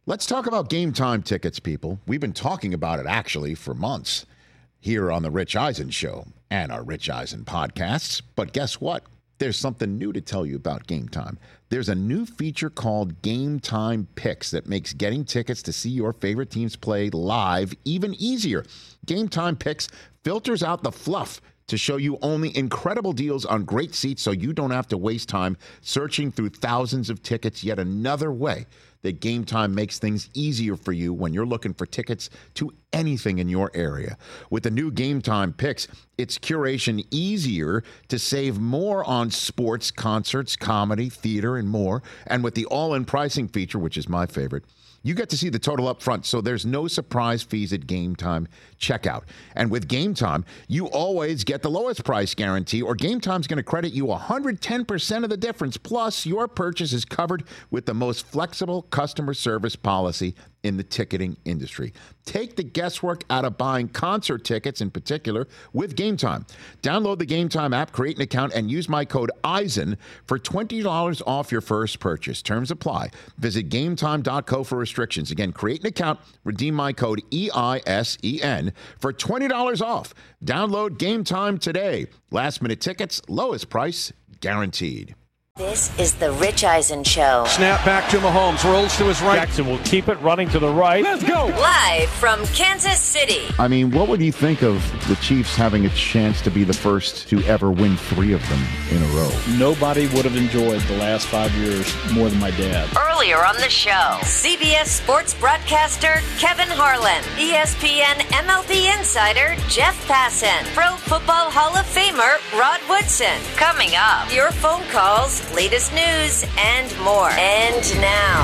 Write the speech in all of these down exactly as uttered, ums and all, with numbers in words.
Let's talk about Game Time tickets, people. We've been talking about it, actually, for months here on the Rich Eisen Show and our Rich Eisen podcasts. But guess what? There's something new to tell you about Game Time. There's a new feature called Game Time Picks that makes getting tickets to see your favorite teams play live even easier. Game Time Picks filters out the fluff to show you only incredible deals on great seats so you don't have to waste time searching through thousands of tickets. Yet another way that Game Time makes things easier for you when you're looking for tickets to anything in your area. With the new Game Time Picks, it's curation easier to save more on sports, concerts, comedy, theater, and more. And with the all-in pricing feature, which is my favorite, you get to see the total up front, so there's no surprise fees at Game Time checkout. And with Game Time, you always get the lowest price guarantee, or Game Time's going to credit you one hundred ten percent of the difference. Plus, your purchase is covered with the most flexible customer service policy in the ticketing industry. Take the guesswork out of buying concert tickets in particular with Game Time. Download the Game Time app, create an account, and use my code EISEN for twenty dollars off your first purchase. Terms apply. Visit game time dot co for restrictions. Again, create an account, redeem my code E I S E N for twenty dollars off. Download Game Time today. Last minute tickets, lowest price guaranteed. This is the Rich Eisen Show. Snap back to Mahomes, rolls to his right. Jackson will keep it running to the right. Let's go! Live from Kansas City. I mean, what would you think of the Chiefs having a chance to be the first to ever win three of them in a row? Nobody would have enjoyed the last five years more than my dad. Earlier on the show, C B S sports broadcaster Kevin Harlan, E S P N M L B insider Jeff Passan, Pro Football Hall of Famer Rod Woodson. Coming up, your phone calls, latest news, and more. And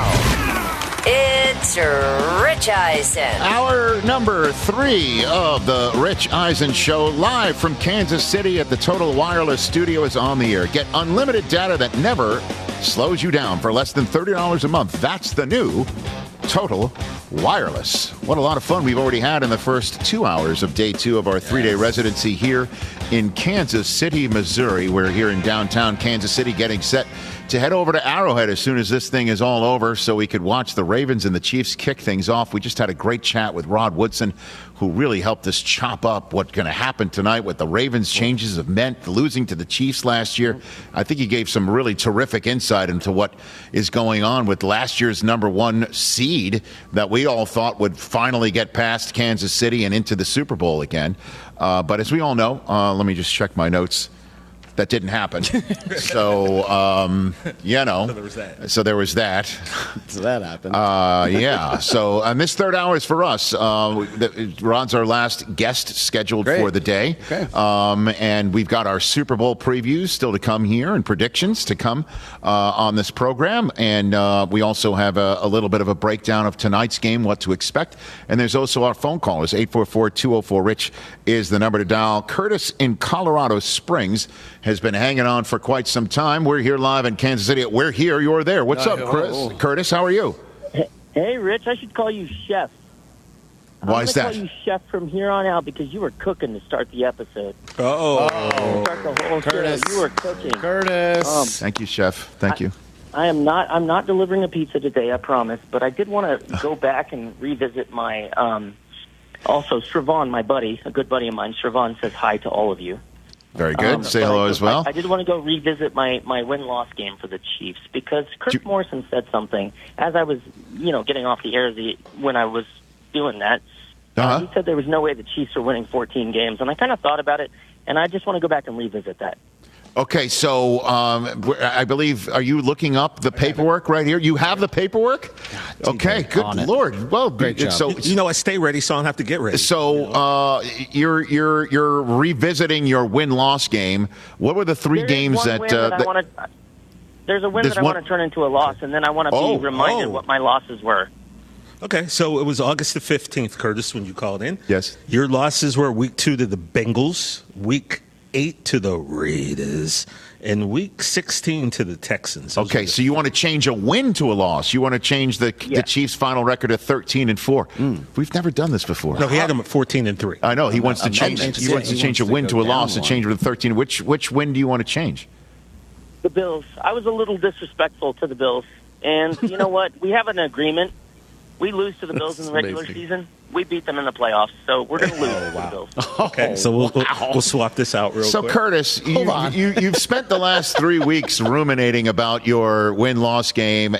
now, it's Rich Eisen. Hour number three of the Rich Eisen Show, live from Kansas City at the Total Wireless Studio, is on the air. Get unlimited data that never slows you down for less than thirty dollars a month. That's the new Total Wireless. What a lot of fun we've already had in the first two hours of day two of our three-day residency here in Kansas City, Missouri. We're here in downtown Kansas City getting set to head over to Arrowhead as soon as this thing is all over so we could watch the Ravens and the Chiefs kick things off. We just had a great chat with Rod Woodson, who really helped us chop up what's going to happen tonight, what the Ravens' changes have meant, losing to the Chiefs last year. I think he gave some really terrific insight into what is going on with last year's number one seed that we all thought would finally get past Kansas City and into the Super Bowl again. Uh, but as we all know, uh, let me just check my notes. That didn't happen. so, um, you know. So there was that. So there was that. So that happened. Uh, yeah. So, and this third hour is for us. Uh, the, Rod's our last guest scheduled Great. for the day. Okay. Um, and we've got our Super Bowl previews still to come here and predictions to come uh, on this program. And uh, we also have a, a little bit of a breakdown of tonight's game, what to expect. And there's also our phone callers. eight four four, two oh four, RICH is the number to dial. Curtis in Colorado Springs has been hanging on for quite some time. We're here live in Kansas City. We're here. You're there. What's up, Chris? Oh, oh. Curtis, how are you? Hey, Rich, I should call you Chef. Why is that? I'm going to call you Chef from here on out because you were cooking to start the episode. Uh-oh. Oh. Start the whole Curtis. show. You were cooking. Curtis. Um, Thank you, Chef. Thank I, you. I am not I'm not delivering a pizza today, I promise. But I did want to go back and revisit my, um, also, Sravon, my buddy, a good buddy of mine, Sravon says hi to all of you. Very good. Um, Say hello I, as well. I, I did want to go revisit my, my win-loss game for the Chiefs because Kurt you, Morrison said something as I was, you know, getting off the air the, when I was doing that. Uh-huh. Uh, he said there was no way the Chiefs are winning fourteen games, and I kind of thought about it, and I just want to go back and revisit that. Okay, so um, I believe, are you looking up the paperwork right here? You have the paperwork? God, okay, good Lord. Well, Great job. so You know, I stay ready, so I don't have to get ready. So uh, you're you're you're revisiting your win-loss game. What were the three There games is one that? win Uh, that I that want to. There's a win there's that I one- want to turn into a loss, and then I want to Oh, be reminded oh. what my losses were. Okay, so it was August the fifteenth, Curtis, when you called in. Yes. Your losses were week two to the Bengals, week eight to the Raiders, and week sixteen to the Texans. Those Okay, the- so you want to change a win to a loss. You want to change the Yeah. the Chiefs' final record to thirteen and four. We've never done this before. No, he had them at fourteen and three. I know he wants to change. amendment. He wants to He change a wants to win go to a down loss and one. change it to thirteen. Which which win do you want to change? The Bills. I was a little disrespectful to the Bills, and you know what? We have an agreement. We lose to the Bills in the regular amazing. season. We beat them in the playoffs, so we're going to lose to the Bills. Okay, so we'll, we'll we'll swap this out real So, quick. Curtis, you, on. you, you've spent the last three weeks ruminating about your win-loss game,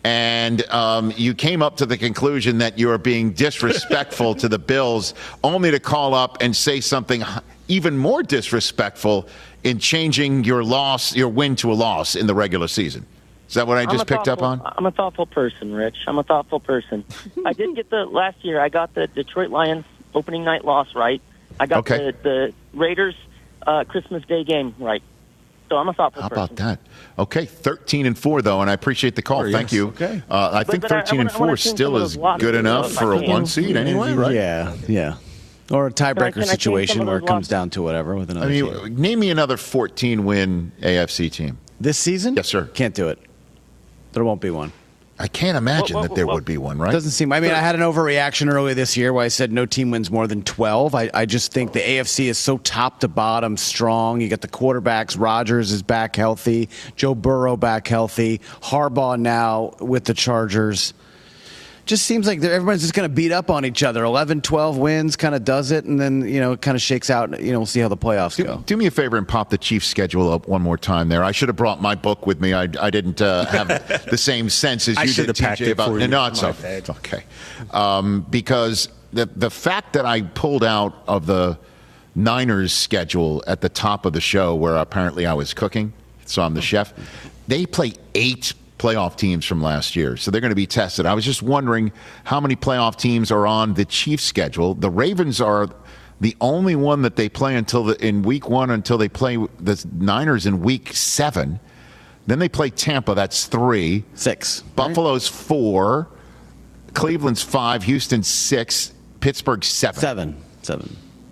and um, you came up to the conclusion that you are being disrespectful to the Bills, only to call up and say something even more disrespectful in changing your loss, your win to a loss in the regular season. Is that what I I'm just a picked up thoughtful- on? I'm a thoughtful person, Rich. I'm a thoughtful person. I did get the last year. I got the Detroit Lions opening night loss right. I got Okay. the, the Raiders uh, Christmas Day game right. So I'm a thoughtful How person. about that? Okay, thirteen and four though, and I appreciate the call. Oh, Thank yes. you. Okay. Uh, I But- think but I- I thirteen and wanna- I wanna four change still some of is those losses, good enough though, if for I a can. one seed anyway, right? Yeah, yeah. Or a Can I- tiebreaker can I change situation some of where it those comes losses? down to whatever with another I team. mean, name me another fourteen win A F C team. This season? Yes, sir. Can't do it. There won't be one. I can't imagine Well, well, that there well, would be one, right? Doesn't seem. I mean, I had an overreaction earlier this year where I said no team wins more than twelve. I, I just think the A F C is so top to bottom strong. You got the quarterbacks. Rodgers is back healthy. Joe Burrow back healthy. Harbaugh now with the Chargers. Just seems like they're- everybody's just going to beat up on each other. eleven, twelve wins kind of does it, and then, you know, it kind of shakes out. You know, we'll see how the playoffs Do, go. do me a favor and pop the Chiefs schedule up one more time there. I should have brought my book with me. I, I didn't uh, have the same sense as I you should did, have packed T J. it About, for you. No, it's My okay. bad. It's okay. Um, because the the fact that I pulled out of the Niners schedule at the top of the show, where apparently I was cooking, so I'm the chef. They play eight playoff teams from last year, so they're going to be tested. I was just wondering how many playoff teams are on the Chiefs schedule. The Ravens are the only one that they play until the, in week one until they play the Niners in week seven. Then they play Tampa. That's three. Six. Buffalo's four. Cleveland's five. Houston six. Pittsburgh seven. Seven. Seven.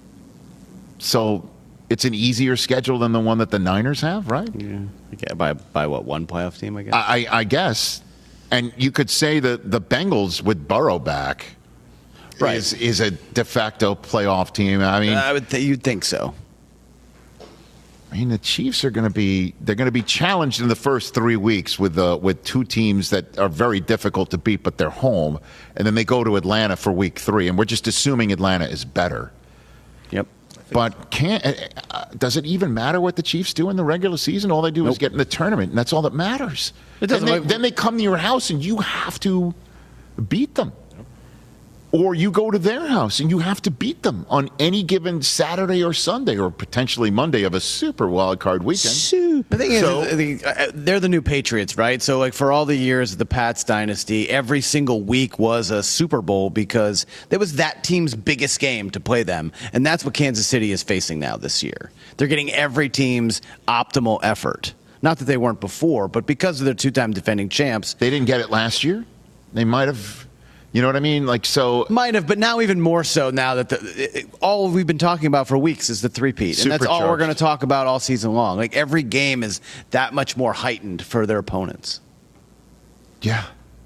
So it's an easier schedule than the one that the Niners have, right? Yeah. Okay, by, by what, one playoff team, I guess? I, I guess. And you could say that the Bengals with Burrow back Right. is, is a de facto playoff team. I mean, I would th- you'd think so. I mean, the Chiefs are going to be they're going to be challenged in the first three weeks with uh, with two teams that are very difficult to beat, but they're home, and then they go to Atlanta for week three, and we're just assuming Atlanta is better. Yep. But can uh, does it even matter what the Chiefs do in the regular season? All they do is Nope. get in the tournament, and that's all that matters. It doesn't Then they, like- then they come to your house, and you have to beat them. Or you go to their house and you have to beat them on any given Saturday or Sunday or potentially Monday of a super wild card weekend. The thing is, So- the- uh, they're the new Patriots, right? So, like, for all the years of the Pats dynasty, every single week was a Super Bowl because there was that team's biggest game to play them. And that's what Kansas City is facing now this year. They're getting every team's optimal effort. Not that they weren't before, but because of their two-time defending champs. They didn't get it last year. They might have, you know what I mean? Like, so Might have, but now even more so now that the, it, all we've been talking about for weeks is the three-peat. And that's all we're Supercharged. going to talk about all season long. Like, every game is that much more heightened for their opponents. yeah.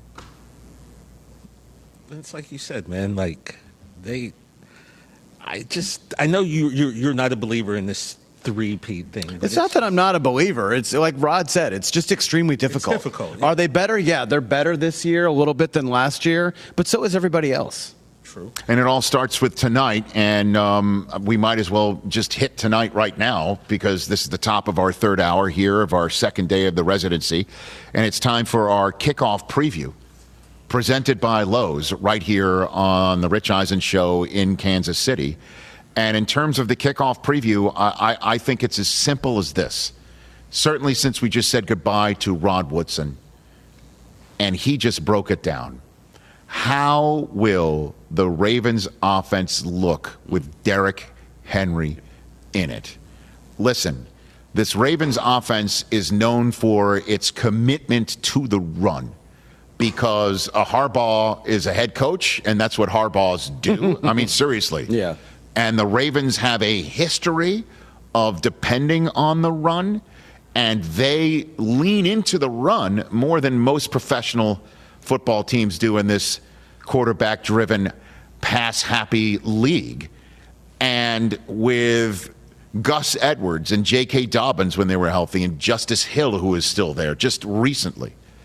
It's like you said, man. Like they, I just, I know you, you're, you're not a believer in this three-peat thing. but It's not that I'm not a believer. It's like Rod said, it's just extremely difficult. difficult, yeah. Are they better? Yeah, they're better this year a little bit than last year, but so is everybody else. true. And it all starts with tonight, and um, we might as well just hit tonight right now because this is the top of our third hour here of our second day of the residency, and it's time for our kickoff preview presented by Lowe's right here on the Rich Eisen Show in Kansas City. And in terms of the kickoff preview, I, I, I think it's as simple as this. Certainly since we just said goodbye to Rod Woodson, and he just broke it down. How will the Ravens offense look with Derrick Henry in it? Listen, this Ravens offense is known for its commitment to the run because a Harbaugh is a head coach, and that's what Harbaughs do. I mean, seriously. Yeah. And the Ravens have a history of depending on the run, and they lean into the run more than most professional football teams do in this quarterback-driven, pass-happy league. And with Gus Edwards and J K. Dobbins when they were healthy, and Justice Hill, who is still there just recently,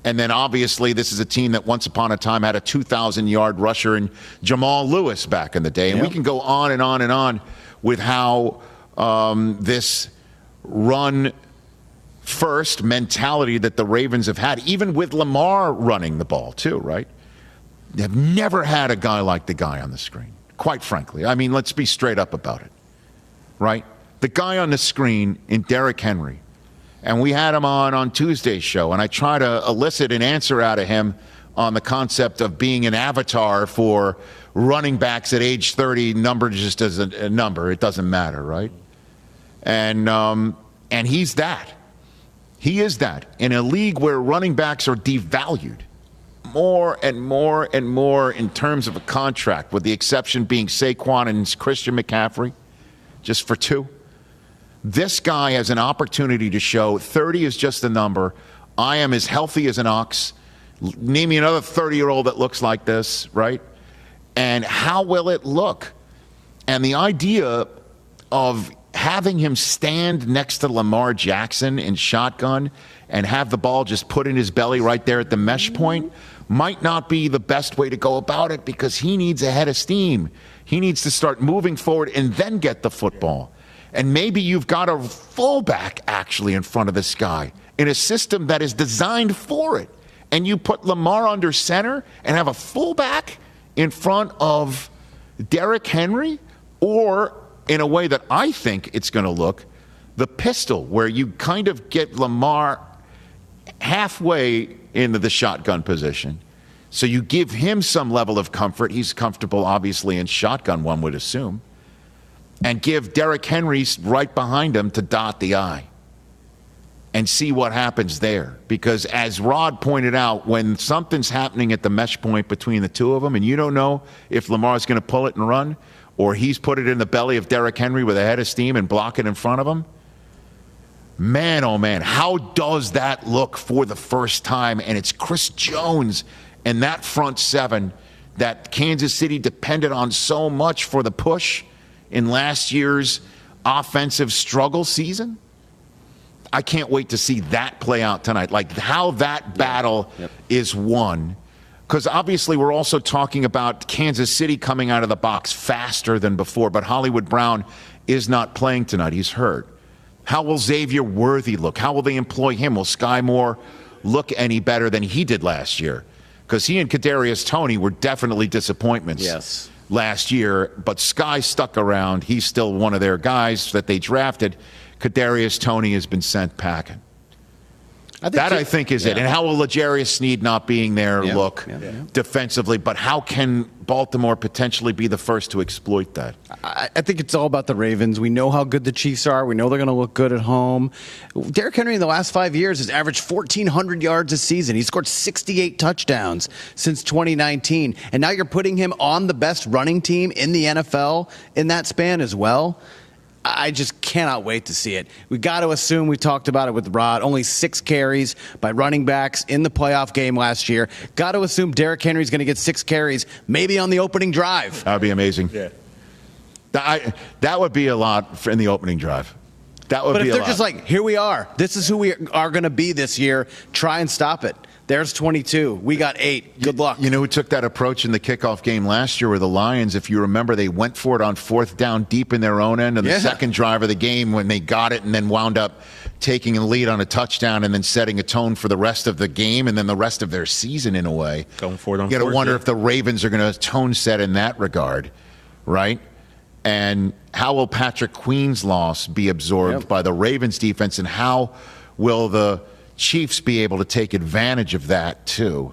And then obviously this is a team that once upon a time had a two thousand yard rusher in Jamal Lewis back in the day. And yep. we can go on and on and on with how um, this run first mentality that the Ravens have had, even with Lamar running the ball too, right? They've never had a guy like the guy on the screen, quite frankly. I mean, let's be straight up about it, right? The guy on the screen in Derrick Henry. And we had him on on Tuesday's show, and I try to elicit an answer out of him on the concept of being an avatar for running backs at age thirty, number just as a, a number. It doesn't matter, right? And um, and he's that. He is that. In a league where running backs are devalued more and more and more in terms of a contract, with the exception being Saquon and Christian McCaffrey, just for two. This guy has an opportunity to show thirty is just a number. I am as healthy as an ox. Name me another thirty-year-old that looks like this, right? And how will it look? And the idea of having him stand next to Lamar Jackson in shotgun and have the ball just put in his belly right there at the mesh point might not be the best way to go about it, because he needs a head of steam. He needs to start moving forward and then get the football. And maybe you've got a fullback actually in front of this guy in a system that is designed for it. And you put Lamar under center and have a fullback in front of Derrick Henry, or in a way that I think it's going to look, the pistol, where you kind of get Lamar halfway into the shotgun position. So you give him some level of comfort. He's comfortable, obviously, in shotgun, one would assume. And give Derrick Henry right behind him to dot the I. And see what happens there. Because as Rod pointed out, when something's happening at the mesh point between the two of them, and you don't know if Lamar's going to pull it and run, or he's put it in the belly of Derrick Henry with a head of steam and block it in front of him, man, oh man, how does that look for the first time? And it's Chris Jones and that front seven that Kansas City depended on so much for the push in last year's offensive struggle season. I can't wait to see that play out tonight, like how that battle yep. is won. Because obviously we're also talking about Kansas City coming out of the box faster than before, but Hollywood Brown is not playing tonight. He's hurt. How will Xavier Worthy look? How will they employ him? Will Sky Moore look any better than he did last year? Because he and Kadarius Toney were definitely disappointments yes. last year, but Sky stuck around. He's still one of their guys that they drafted. Kadarius Toney has been sent packing. I that, he, I think, is yeah. it. And how will L'Jarius Sneed not being there yeah. look yeah. Yeah. defensively? But how can Baltimore potentially be the first to exploit that? I, I think it's all about the Ravens. We know how good the Chiefs are. We know they're going to look good at home. Derrick Henry in the last five years has averaged fourteen hundred yards a season. He's scored sixty-eight touchdowns since twenty nineteen. And now you're putting him on the best running team in the N F L in that span as well. I just cannot wait to see it. We got to assume, we talked about it with Rod, only six carries by running backs in the playoff game last year. Got to assume Derrick Henry's going to get six carries, maybe on the opening drive. That would be amazing. Yeah. I, that would be a lot for in the opening drive. That would but be if a they're lot. just like, here we are. This is who we are going to be this year. Try and stop it. There's twenty-two. We got eight. Good luck. You know who took that approach in the kickoff game last year were the Lions. If you remember, they went for it on fourth down deep in their own end on the yeah. second drive of the game when they got it and then wound up taking a lead on a touchdown and then setting a tone for the rest of the game and then the rest of their season in a way. Going for it on You got to wonder yeah. if the Ravens are going to tone set in that regard, right? And how will Patrick Queen's loss be absorbed yep. by the Ravens defense, and how will the Chiefs be able to take advantage of that too?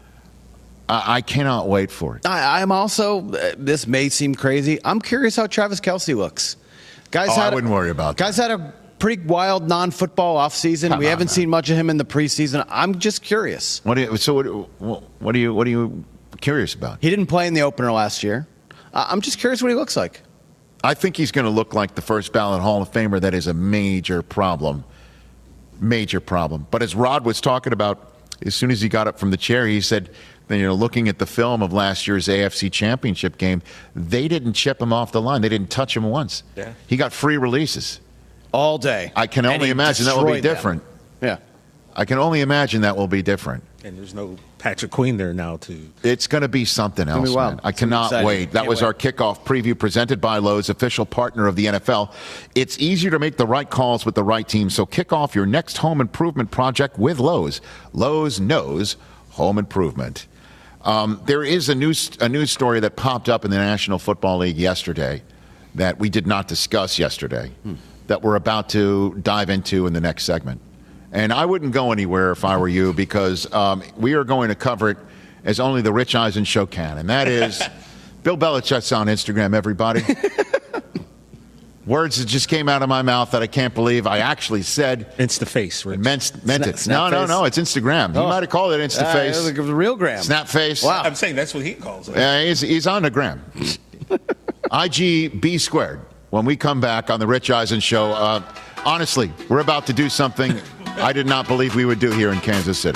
I, I cannot wait for it. I, I'm also, uh, this may seem crazy, I'm curious how Travis Kelce looks. Guys oh, had I wouldn't a, worry about guys that. Guys had a pretty wild non-football offseason. Come we on, haven't man. seen much of him in the preseason. I'm just curious. What do you, so what, what, are you, what are you curious about? He didn't play in the opener last year. Uh, I'm just curious what he looks like. I think he's going to look like the first ballot Hall of Famer. That is a major problem. Major problem. But as Rod was talking about, as soon as he got up from the chair, he said, you know, looking at the film of last year's A F C Championship game, they didn't chip him off the line. They didn't touch him once. Yeah. He got free releases. All day. I can only imagine that will be different. Them. Yeah. I can only imagine that will be different. And there's no Patrick Queen there now to. It's going to be something else, be wild. man. I It's gonna be cannot exciting. wait. That Can't was wait. our kickoff preview presented by Lowe's, official partner of the N F L. It's easier to make the right calls with the right team, so kick off your next home improvement project with Lowe's. Lowe's knows home improvement. Um, there is a news a news story that popped up in the National Football League yesterday that we did not discuss yesterday hmm. that we're about to dive into in the next segment. And I wouldn't go anywhere if I were you, because um, we are going to cover it as only the Rich Eisen Show can. And that is Bill Belichick's on Instagram, everybody. Words that just came out of my mouth that I can't believe I actually said. Insta-face, Rich. Meant, meant Sna- it. No, no, Snap-face? no. It's Instagram. He Oh. might have called it Uh, Insta-face. it was a real gram. Snap-face. Wow. I'm saying that's what he calls it. Yeah, he's, he's on the gram. I G B squared. When we come back on the Rich Eisen Show, uh, honestly, we're about to do something I did not believe we would do here in Kansas City.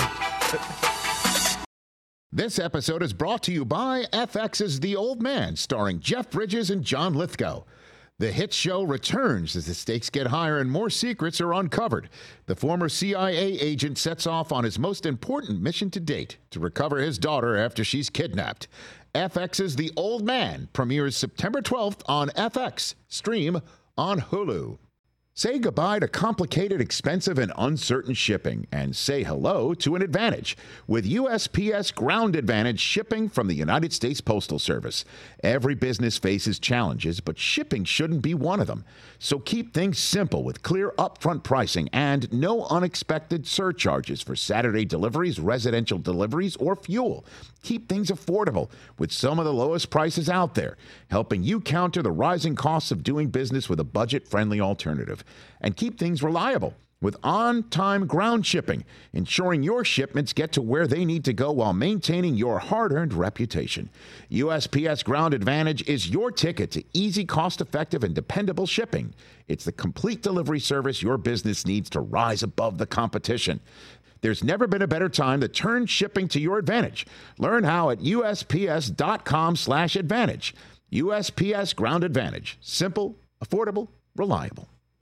This episode is brought to you by F X's The Old Man, starring Jeff Bridges and John Lithgow. The hit show returns as the stakes get higher and more secrets are uncovered. The former C I A agent sets off on his most important mission to date, to recover his daughter after she's kidnapped. F X's The Old Man premieres September twelfth on F X. Stream on Hulu. Say goodbye to complicated, expensive, and uncertain shipping, and say hello to an advantage with U S P S Ground Advantage shipping from the United States Postal Service. Every business faces challenges, but shipping shouldn't be one of them. So keep things simple with clear upfront pricing and no unexpected surcharges for Saturday deliveries, residential deliveries, or fuel. Keep things affordable with some of the lowest prices out there, helping you counter the rising costs of doing business with a budget-friendly alternative. And keep things reliable with on-time ground shipping, ensuring your shipments get to where they need to go while maintaining your hard-earned reputation. U S P S Ground Advantage is your ticket to easy, cost-effective, and dependable shipping. It's the complete delivery service your business needs to rise above the competition. There's never been a better time to turn shipping to your advantage. Learn how at U S P S dot com slash advantage. U S P S Ground Advantage. Simple, affordable, reliable.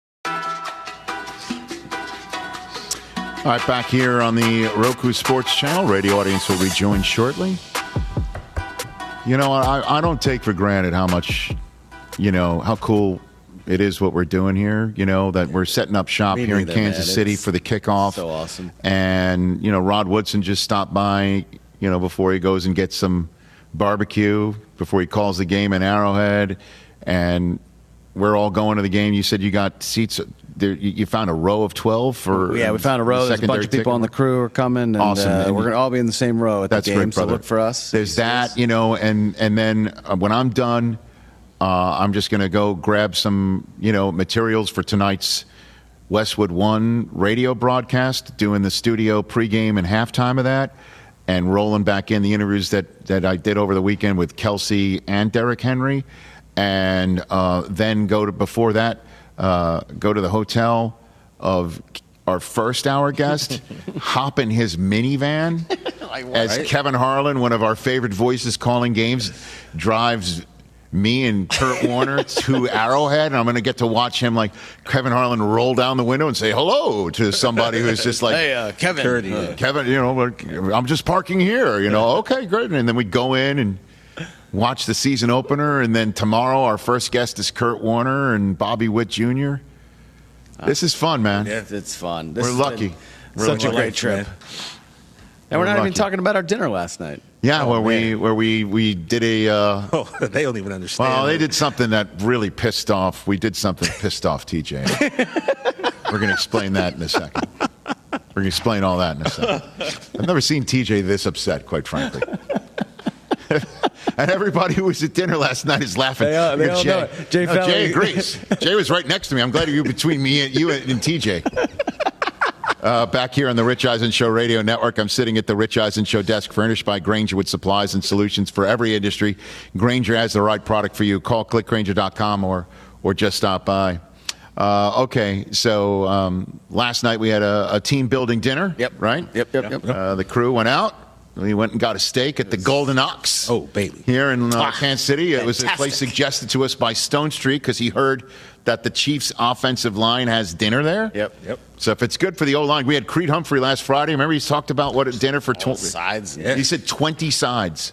All right, back here on the Roku Sports Channel. Radio audience will rejoin shortly. You know, I, I don't take for granted how much, you know, how cool it is what we're doing here. You know, that we're setting up shop Me here in neither, Kansas man. City It's for the kickoff. so awesome. And, you know, Rod Woodson just stopped by, you know, before he goes and gets some barbecue, before he calls the game in Arrowhead. And we're all going to the game. You said you got seats. There, you you found a row of twelve for Yeah, we found a row. the There's a bunch secondary of people ticket? on the crew are coming, and Awesome. uh, And we're you- going to all be in the same row at That's the game, great, so brother. look for us. There's that, you know, and and then uh, when I'm done, uh, I'm just going to go grab some, you know, materials for tonight's Westwood One radio broadcast, doing the studio pregame and halftime of that, and rolling back in the interviews that, that I did over the weekend with Kelsey and Derrick Henry, and uh, then go to, before that, uh, go to the hotel of our first hour guest, hop in his minivan as right? Kevin Harlan, one of our favorite voices calling games, drives me and Kurt Warner to Arrowhead, and I'm going to get to watch him, like Kevin Harlan, roll down the window and say hello to somebody who's just like, Hey, uh, Kevin. Curdy, Uh, yeah. Kevin, you know, like, I'm just parking here, you know, okay, great. And then we go in and watch the season opener, and then tomorrow our first guest is Kurt Warner and Bobby Witt Junior This is fun, man. Yeah. It's fun. This We're has lucky. been We're Such a lucky. great trip. Man. And we're, We're not even lucky. talking about our dinner last night. Yeah, Oh, where we man. where we we did a. Uh, Oh, they don't even understand. well, they did something that really pissed off. We did something pissed off T J. We're going to explain that in a second. We're going to explain all that in a second. I've never seen T J this upset, quite frankly. And everybody who was at dinner last night is laughing. They all- they Look at all Jay. know it. Jay No, Fowler- Jay agrees. Jay was right next to me. I'm glad you were between me and you and, and T J. Uh, back here on the Rich Eisen Show Radio Network, I'm sitting at the Rich Eisen Show desk, furnished by Granger with supplies and solutions for every industry. Granger has the right product for you. Call click granger dot com or or just stop by. Uh, okay, so um, last night we had a, a team building dinner. Yep. Right. Yep, yep, yep. Uh, the crew went out. We went and got a steak at the Golden Ox. Oh, baby. Here in uh, Ah, Kansas City. It was a place fantastic. suggested to us by Stone Street because he heard that the Chiefs' offensive line has dinner there. Yep. Yep. So if it's good for the O-line, we had Creed Humphrey last Friday. Remember he talked about what a dinner for twenty Sides. Yeah. He said twenty sides.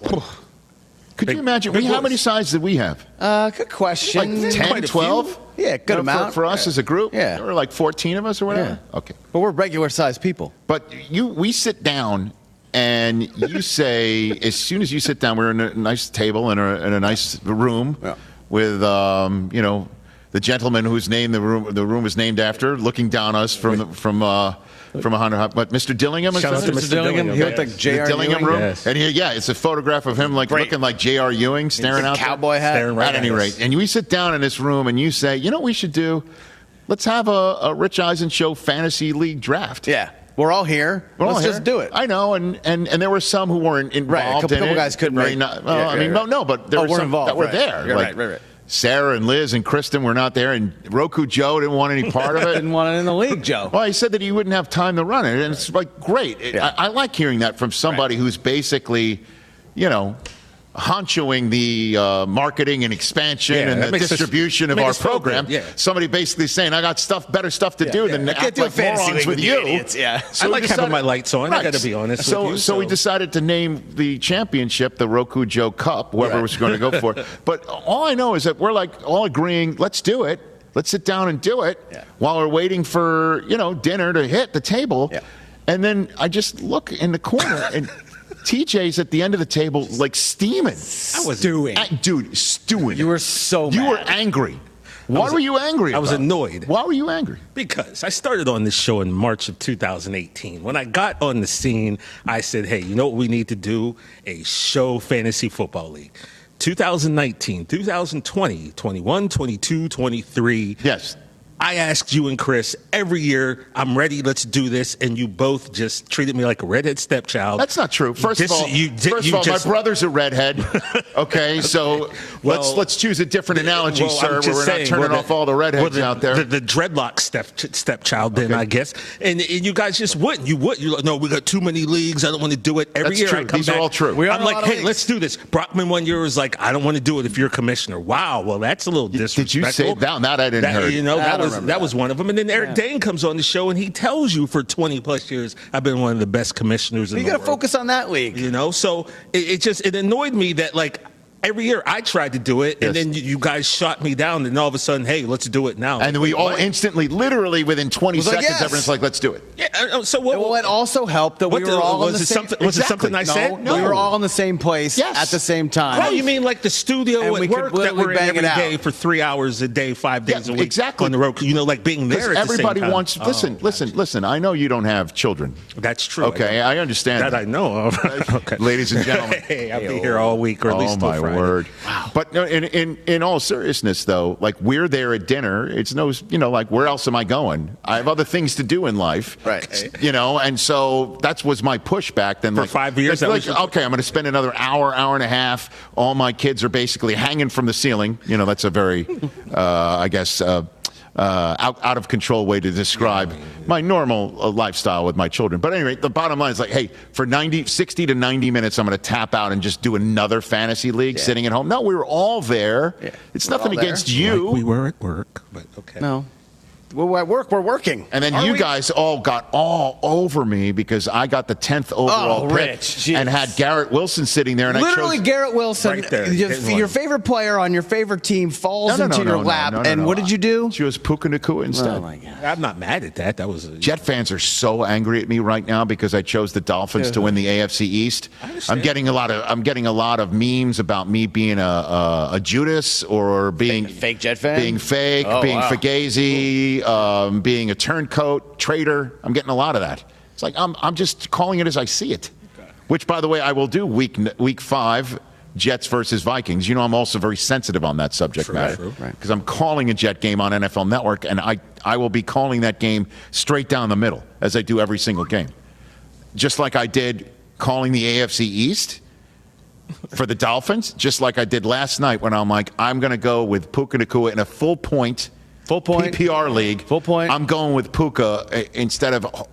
Could Big- you imagine? big We, how boys. many sides did we have? Uh, good question. Like ten, Quite a twelve? few. Yeah, good You know, amount. For, for us as a group? Yeah. There were like fourteen of us or whatever? Yeah. Okay. But we're regular sized people. But you, we sit down, and you say, as soon as you sit down, we're in a nice table in a, in a nice room Yeah. with, um, you know, the gentleman whose name the room the room was named after, looking down us from the, from uh, from a hundred. But Mister Dillingham, is Shout that out to it? Mister Dillingham. He looked Yes. like J R. The Dillingham Ewing. room, Yes. and he, yeah, it's a photograph of him like Great. looking like J R. Ewing, staring out there. Cowboy hat. Staring right At any us. rate, and we sit down in this room, and you say, you know what we should do? Let's have a, a Rich Eisen Show fantasy league draft. Yeah. We're all here. We're all Let's here. just do it. I know, and, and, and there were some who weren't involved Right, a couple- in couple it. guys couldn't Very make- not- well, yeah, I mean, right, no, no, but there Oh, were we're some involved, that were right. there. You're like right, right, right. Sarah and Liz and Kristen were not there, and Roku Joe didn't want any part of it. Didn't want it in the league, Joe. Well, he said that he wouldn't have time to run it, and it's like great. It- Yeah. I, I like hearing that from somebody who's basically, you know, honchoing the uh, marketing and expansion Yeah, and that the makes us- distribution of make our us feel program. good, yeah. Somebody basically saying, "I got stuff, better stuff to do than I to can't act do a like fantasy morons league with with you." the idiots, yeah. I we like having my lights on. I gotta be honest so, with you, So we so- decided to name the championship the Roku Joe Cup, whoever Right. was going to go for it. But all I know is that we're like all agreeing, let's do it. Let's sit down and do it Yeah. while we're waiting for, you know, dinner to hit the table. Yeah. And then I just look in the corner and T J's at the end of the table like steaming. I was Doing. Ah, Dude, stewing. You were so You mad. were angry. Why was- were you angry I was about? annoyed. Why were you angry? Because I started on this show in March of two thousand eighteen. When I got on the scene, I said, hey, you know what we need to do? A show fantasy football league. twenty nineteen, twenty twenty, twenty-one, twenty-two, twenty-three. Yes. I asked you and Chris every year, I'm ready, let's do this. And you both just treated me like a redhead stepchild. That's not true. First This- of all, you did- first you of all, just- my brother's a redhead. Okay, so Well, let's let's choose a different analogy, well, sir. I'm Where just we're saying, not turning well, off all the redheads well, the, out there. The, the dreadlock step stepchild, then Okay. I guess, and, and you guys just wouldn't. You would. You like, no, we got too many leagues. I don't want to do it. Every That's year true. I come These are back, all true. We are I'm in a like, lot of hey, leagues. let's do this. Brockman one year was like, I don't want to do it if you're a commissioner. Wow, well that's a little disrespectful. Did you say that? That I didn't That- hear. You know, I that don't was remember that that. was one of them. And then Eric Dane comes on the show and he tells you for twenty plus years I've been one of the best commissioners in You the got to world. focus on that league. You know, so it, it just it annoyed me that like every year I tried to do it, and Yes. then you, you guys shot me down, and all of a sudden, hey, let's do it now. And we all What? instantly, literally within twenty Was like, seconds, yes. everyone's like, let's do it. Yeah. uh, So what? Well, it also helped that we What were the- all was in the it same. something- was it something I no, said? No, we No. were all in the same place Yes. at the same time. Oh, you mean like the studio And at we could work that literally we're in bang every it out. day for three hours a day, five days Yeah, a week, exactly. on the road? You know, like being there. Because At the same everybody time. wants. Listen, Oh, listen, listen. I know you don't have children. That's true. Okay, I understand that. I know. of. Okay, Ladies and gentlemen. Hey, I'll be here all week, or at Oh least till my Friday. word! Wow. But no, in in in all seriousness, though, like we're there at dinner. It's no, you know, like where else am I going? I have other things to do in life, Right. Okay. You know, and so that was my pushback. Then For like, five years, like, that like, was your- okay, I'm going to spend another hour, hour and a half. All my kids are basically hanging from the ceiling. You know, that's a very, uh, I guess. Uh, Uh, out, out of control way to describe my normal uh, lifestyle with my children. But anyway, the bottom line is like, hey, for ninety, sixty to ninety minutes, I'm going to tap out and just do another fantasy league sitting at home. No, we were all there. Yeah. It's We're nothing all there. against you. Like we were at work, but okay. No. Well, at work, we're working. And then Aren't you we? guys all got all over me because I got the tenth overall Oh, pick Rich, jeez. and had Garrett Wilson sitting there. And Literally, I chose, Garrett Wilson, Right there. your, There's one. your favorite player on your favorite team falls no, no, into no, your no, no, lap. no, no, and no. what did you do? Chose Puka Nacua instead. Oh, my God. I'm not mad at that. That was a, Jet fans are so angry at me right now because I chose the Dolphins to win the A F C East. understand. I'm getting a lot of I'm getting a lot of memes about me being a a, a Judas or being Fake Jet fan? being fake, Oh, being wow. Fugazi, um, being a turncoat, traitor. I'm getting a lot of that. It's like I'm I'm just calling it as I see it. Which, by the way, I will do week week five. Jets versus Vikings. You know, I'm also very sensitive on that subject True, matter true. because I'm calling a Jet game on N F L Network, and I, I will be calling that game straight down the middle, as I do every single game. Just like I did calling the A F C East for the Dolphins, just like I did last night when I'm like, I'm going to go with Puka Nacua in a full point, Full point. P P R league. Full point. I'm going with Puka uh, instead of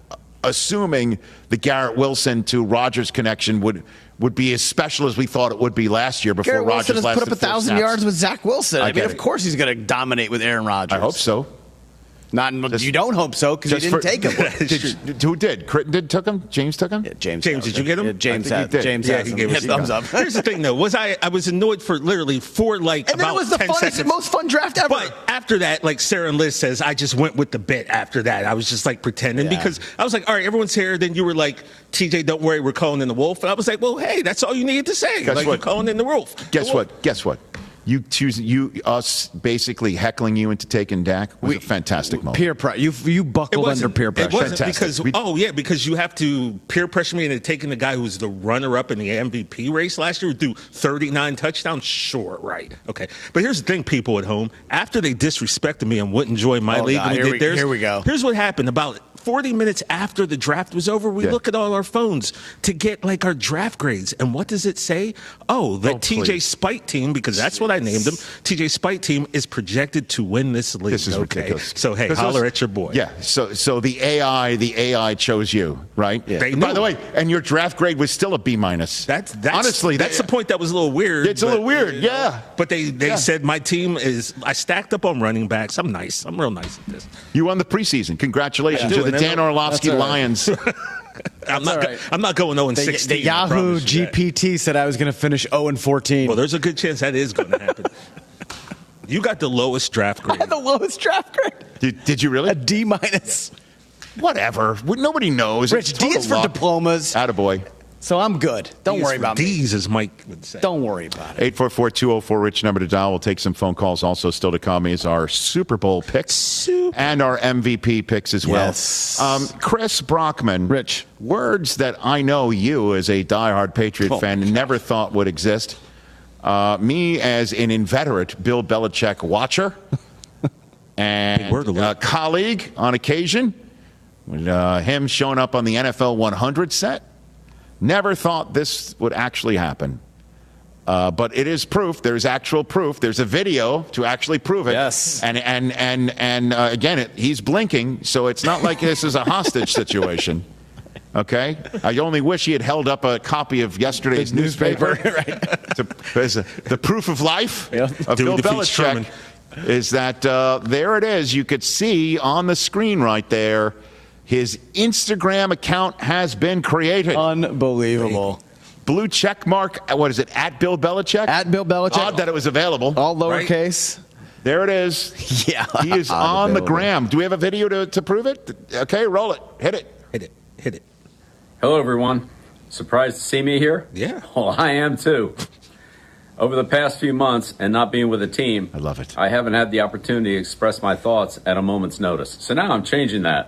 assuming the Garrett Wilson to Rodgers connection would would be as special as we thought it would be last year before Garrett Rodgers Wilson has lasted put up a four thousand snaps. yards with Zach Wilson. I, I mean, get of it. course he's going to dominate with Aaron Rodgers. I hope so. Not Just- you don't hope so because you Just didn't for- take him. Did, who did? Critton did took him? James took him? Yeah, James, James, did you get him? Yeah, James, I think has, he did. James Yeah, has he him. gave us Yeah, a thumbs up. Here's the thing, though, was I I was annoyed for literally for like And then about it was the ten funnest, seconds. most fun draft ever. But after that, like Sarah and Liz says, I just went with the bit after that. I was just like pretending Yeah. because I was like, all right, everyone's here. Then you were like, T J, don't worry, we're calling in the wolf. And I was like, well, hey, that's all you needed to say. Guess like, what? you're calling in the wolf. Guess The wolf. what? Guess what? You choose you us basically heckling you into taking Dak was We- a fantastic moment. Peer pressure. You you It buckled under wasn't, peer pressure. it wasn't Fantastic. because We- oh yeah because you have to peer pressure me into taking the guy who's the runner up in the M V P race last year who threw thirty-nine touchdowns. Sure, right, okay. But here's the thing, people at home, after they disrespected me and wouldn't join my Oh, league, God, and here did we- theirs, here we go. Here's what happened about forty minutes after the draft was over. We Yeah. look at all our phones to get like our draft grades, and what does it say? Oh, the Oh, T J please. Spite team, because that's what I named him. T J Spite team is projected to win this league. This is okay? ridiculous. So hey, 'Cause holler those- at your boy. Yeah. So so the A I the A I chose you, right? Yeah. They By knew. the way, and your draft grade was still a B minus. That's, that's honestly that's that- the point that was a little weird. It's a little weird, yeah. But they they Yeah. said my team is. I stacked up on running backs. I'm nice. I'm real nice at this. You won the preseason. Congratulations. Yeah. You're the And then- Dan Orlovsky That's all right. Lions. I'm not. all right. I'm not going zero and The, sixteen. the I Yahoo promise you that. G P T said I was going to finish zero and fourteen. Well, there's a good chance that is going to happen. You got the lowest draft I grade. had the lowest draft grade. did, did you really? A D minus. Whatever. Nobody knows. Rich, It's D total is for luck. diplomas. Attaboy. So I'm good. Don't D's worry for about me. D's, as Mike would say. Don't worry about it. eight four four, two oh four, RICH number to dial. We'll take some phone calls. Also still to come is our Super Bowl picks Super. and our M V P picks as well. Yes. Um, Chris Brockman. Rich. Words that I know you as a diehard Patriot Oh, fan never thought would exist. Uh, me as an inveterate Bill Belichick watcher and word alert. a colleague on occasion. With, uh, him showing up on the N F L one hundred set. Never thought this would actually happen. Uh, but it is proof. There's actual proof. There's a video to actually prove it. Yes. And and and and uh, again, it, he's blinking, so it's not like this is a hostage situation. Okay. I only wish he had held up a copy of yesterday's The newspaper. newspaper, right. to, as a- the proof of life Yep. of Dewey Bill defeats Belichick Sherman. is that uh, there it is. You could see on the screen right there. His Instagram account has been created. Unbelievable. Blue check mark. What is it? At Bill Belichick. At Bill Belichick. Odd that it was available. All Right. lowercase. There it is. Yeah. He is on the Unavailable. gram. Do we have a video to, to prove it? Okay, roll it. Hit it. Hit it. Hit it. Hello, everyone. Surprised to see me here? Yeah. Well, I am too. Over the past few months and not being with a team, I love it. I haven't had the opportunity to express my thoughts at a moment's notice. So now I'm changing that.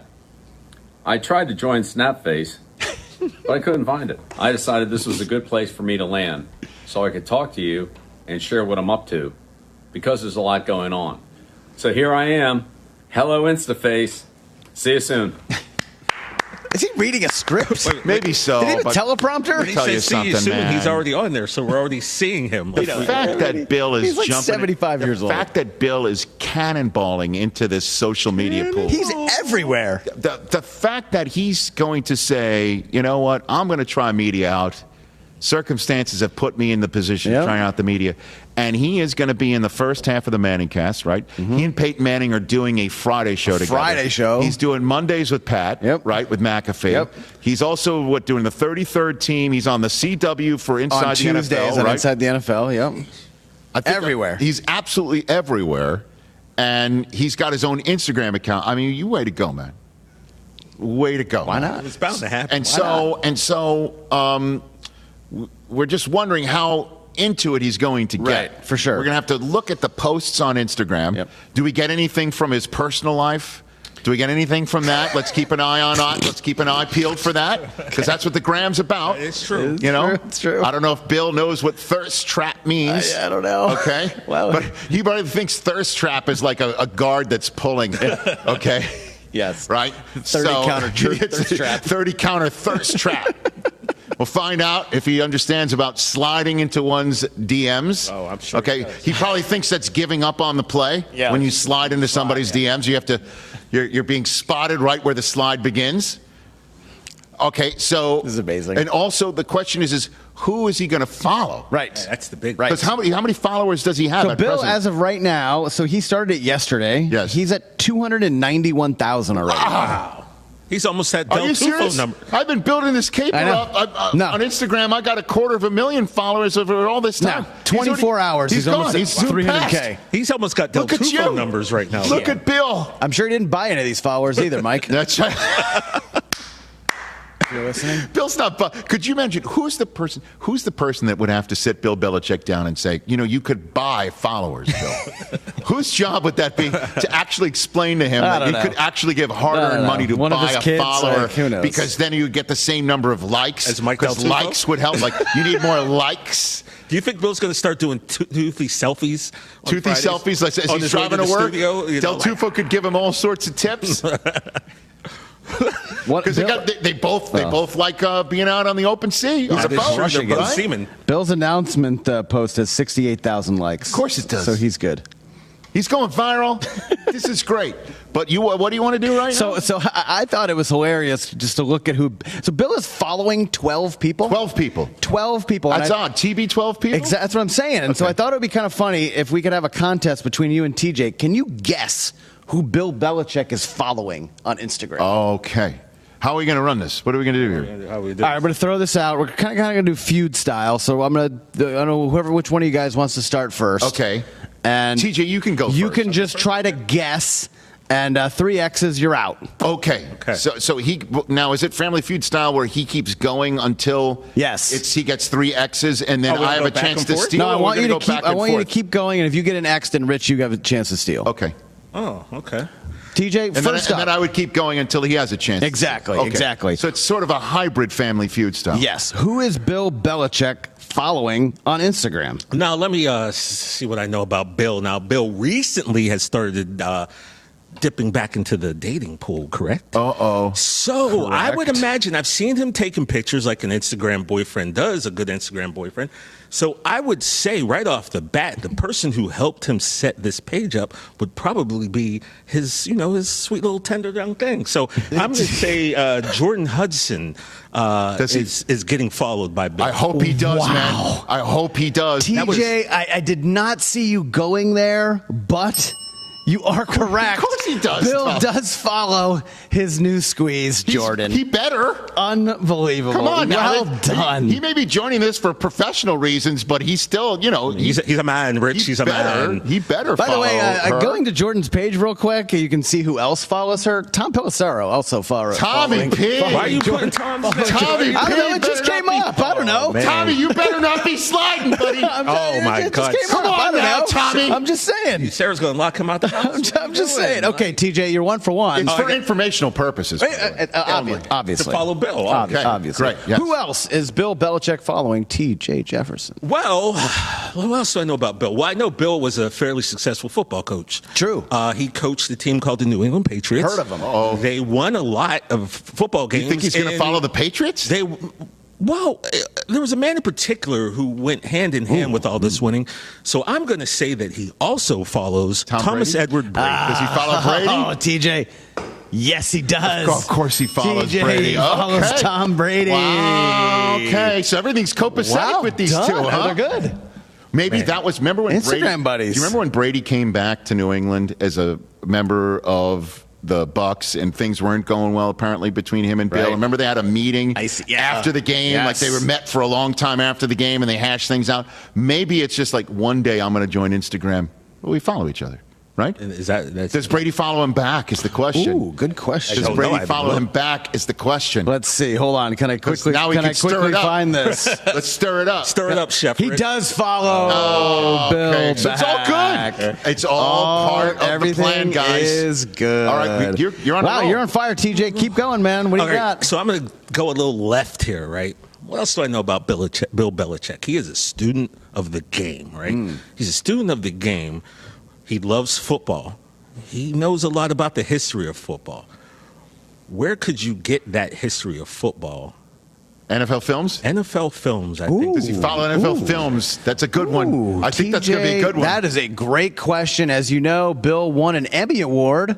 I tried to join Snapface, but I couldn't find it. I decided this was a good place for me to land so I could talk to you and share what I'm up to because there's a lot going on. So here I am. Hello, Instaface. See you soon. Is he reading a script? Maybe so. Did he have a but teleprompter? Let me tell He you said, "See you something, soon." man. He's already on there, so we're already seeing him. The fact that Bill is He's like jumping, seventy-five the years old. fact that Bill is cannonballing into this social media pool. He's everywhere. the the fact that he's going to say, you know what, I'm going to try media out. Circumstances have put me in the position Yep. of trying out the media. And he is going to be in the first half of the Manning cast, right? He and Peyton Manning are doing a Friday show together. Friday show. He's doing Mondays with Pat, Yep. right, with McAfee. Yep. He's also, what, doing the thirty-third team. He's on the C W for Inside On the Tuesdays N F L, and right? Inside the N F L, yep. I think Everywhere. He's absolutely everywhere. And he's got his own Instagram account. I mean, you way to go, man. Way to go. Why not? It's bound to happen. And Why so, not? and so, um, w- we're just wondering how into it he's going to get. Right, for sure. We're going to have to look at the posts on Instagram. Yep. Do we get anything from his personal life? Do we get anything from that? Let's keep an eye on it. Let's keep an eye peeled for that, because that's what the gram's about. It's true. You know, true, it's true. I don't know if Bill knows what thirst trap means. I- I don't know. Okay, Well- but he probably thinks thirst trap is like a, a guard that's pulling. Okay, Yes. right. thirty counter tr- it's thirst trap. thirty counter thirst trap. We'll find out if he understands about sliding into one's D Ms. Oh, I'm sure Okay, he does. he probably thinks that's giving up on the play. Yeah. When you slide into somebody's D Ms, you have to. You're, you're being spotted right where the slide begins. Okay, so This is amazing. And also the question is, is who is he going to follow? Right. That's the big Right. Because how many how many followers does he have? So at Bill, present? as of right now, so he started it yesterday. Yes. He's at two hundred ninety-one thousand already. Wow. He's almost at Are Del you Tufo serious? number. I've been building this caper I know. up. I, I, No. On Instagram, I got a quarter of a million followers over all this time. No, twenty-four hours. He's, He's almost gone. at He's zoomed three hundred K. past. He's almost got Del Look at Tufo you. numbers right now. Look Yeah. at Bill. I'm sure he didn't buy any of these followers either, Mike. That's right. You're listening? Bill's not. Bu- Could you imagine who's the person? Who's the person that would have to sit Bill Belichick down and say, you know, you could buy followers, Bill? Whose job would that be to actually explain to him I that don't you know. could actually give I hard-earned don't know. money to One of buy his a kids, follower? like, who knows? Because then you get the same number of likes. As Mike Del Because Tufo? likes would help. Like you need more likes. Do you think Bill's going to start doing to- toothy selfies? on Toothy Fridays? selfies, like as On he's his way driving to, the work. studio, you Del know, like- Tufo could give him all sorts of tips. What, Because they, Bill- got- they, they both they Oh. both like uh, being out on the open sea on That a is boat, true. They're both right? seamen. Bill's announcement uh, post has sixty-eight thousand likes. Of course it does. So he's good. He's going viral. This is great. But you, what do you want to do right So, now? so I, I thought it was hilarious just to look at who. So Bill is following twelve people. Twelve people. Twelve people. and That's I- odd. T V twelve people. Exa- that's what I'm saying. And so Okay. I thought it would be kind of funny if we could have a contest between you and T J. Can you guess who Bill Belichick is following on Instagram? Okay. How are we going to run this? What are we going to do here? How we do All right, I'm going to throw this out. We're kind of kind of going to do feud style. So I'm going to, I don't know, whoever, which one of you guys wants to start first. Okay. And T J, you can go You first. can just try to guess, and uh, three X's, you're out. Okay. Okay. So, so he now is it Family Feud style where he keeps going until Yes. it's he gets three X's and then Oh, we're I gonna have a go back chance and to forth? steal. No, I or we're want you gonna to go keep. back I and want you to forth? keep going, and if you get an X, then Rich, you have a chance to steal. Okay. Oh, okay. T J, And then, first and up. then I would keep going until he has a chance. Exactly, Okay. exactly. So it's sort of a hybrid Family Feud style. Yes. Who is Bill Belichick following on Instagram? Now, let me uh, s- see what I know about Bill. Now, Bill recently has started uh, dipping back into the dating pool, correct? Uh-oh. So I would Correct. imagine I've seen him taking pictures like an Instagram boyfriend does, a good Instagram boyfriend. So I would say right off the bat, the person who helped him set this page up would probably be his, you know, his sweet little tender young thing. So I'm going to say uh, Jordan Hudson uh, Does he- is, is getting followed by Bill. I hope he does, Wow. man. I hope he does. T J, I, I did not see you going there, but you are correct. Of course he does, Bill Tom. does follow his new squeeze, He's- Jordan. He better. Unbelievable. Come on now. Well He- done. He may be joining this for professional reasons, but he's still, you know, he's, a, he's a man, Rich. he He's a better, man. He better By the way, follow uh, her. going to Jordan's page real quick, you can see who else follows her. Tom Pelissero also follow, Tommy following. P. following Why are you Jordan. putting Tom's Tommy I don't know. P. It just better came not up. I don't know. man. Tommy, you better not be sliding, buddy. I'm Oh, just- my it God. Just came Come up. I on don't now, know. Tommy. I'm just saying. Sarah's going to lock him out the house. I'm, just- I'm just saying. Okay, T J, you're one for one. It's Oh, for I- informational purposes. by the way. Uh, uh, obvi- Only. obviously. To follow Bill. Ob- Okay, Obviously. great, yes. Who else is Bill Belichick following? T J Jefferson. Well, what else do I know about Bill? Well, I know Bill was a fairly successful football coach. True. Uh, he coached the team called the New England Patriots. Heard of him. Uh-oh. They won a lot of football games. You think he's going to and follow the Patriots? They, well, uh, there was a man in particular who went hand in hand with all this winning. So I'm going to say that he also follows Tom Thomas Brady? Edward Brady. Does he follow Brady? Oh, T J. Yes, he does. Of course he follows T J Brady. follows Okay. Tom Brady. Wow. Okay, so everything's copacetic Wow, with these done. two, huh? They're good. Maybe that was. Remember when Instagram Brady, buddies. Do you remember when Brady came back to New England as a member of the Bucks and things weren't going well apparently between him and Bill? Right. Remember they had a meeting I see, yeah. after the game, Yes. like they were met for a long time after the game and they hashed things out. Maybe it's just like one day I'm going to join Instagram. Well, we follow each other, right? And Is that that's, Does Brady follow him back? Is the question. Ooh, good question. Does don't Brady know. I follow will. him back? Is the question. Let's see. Hold on. Can I quickly? now we can can I stir quickly it up. find this? Let's stir it up. Stir it up, Chef. He Rick. does follow Oh, Bill okay. So it's all back. good. It's all Oh, part of everything the plan, guys. is good. All right, you're, you're on a Wow, roll. you're on fire, T J. Keep going, man. What do All you right, got? so I'm going to go a little left here, right? What else do I know about Belichick, Bill Belichick? He is a student of the game, right? Hmm. He's a student of the game. He loves football. He knows a lot about the history of football. Where could you get that history of football? N F L films? N F L films, I think. Does he follow N F L Ooh. films? That's a good one. Ooh, I think that's T J, going to be a good one. That is a great question. As you know, Bill won an Emmy Award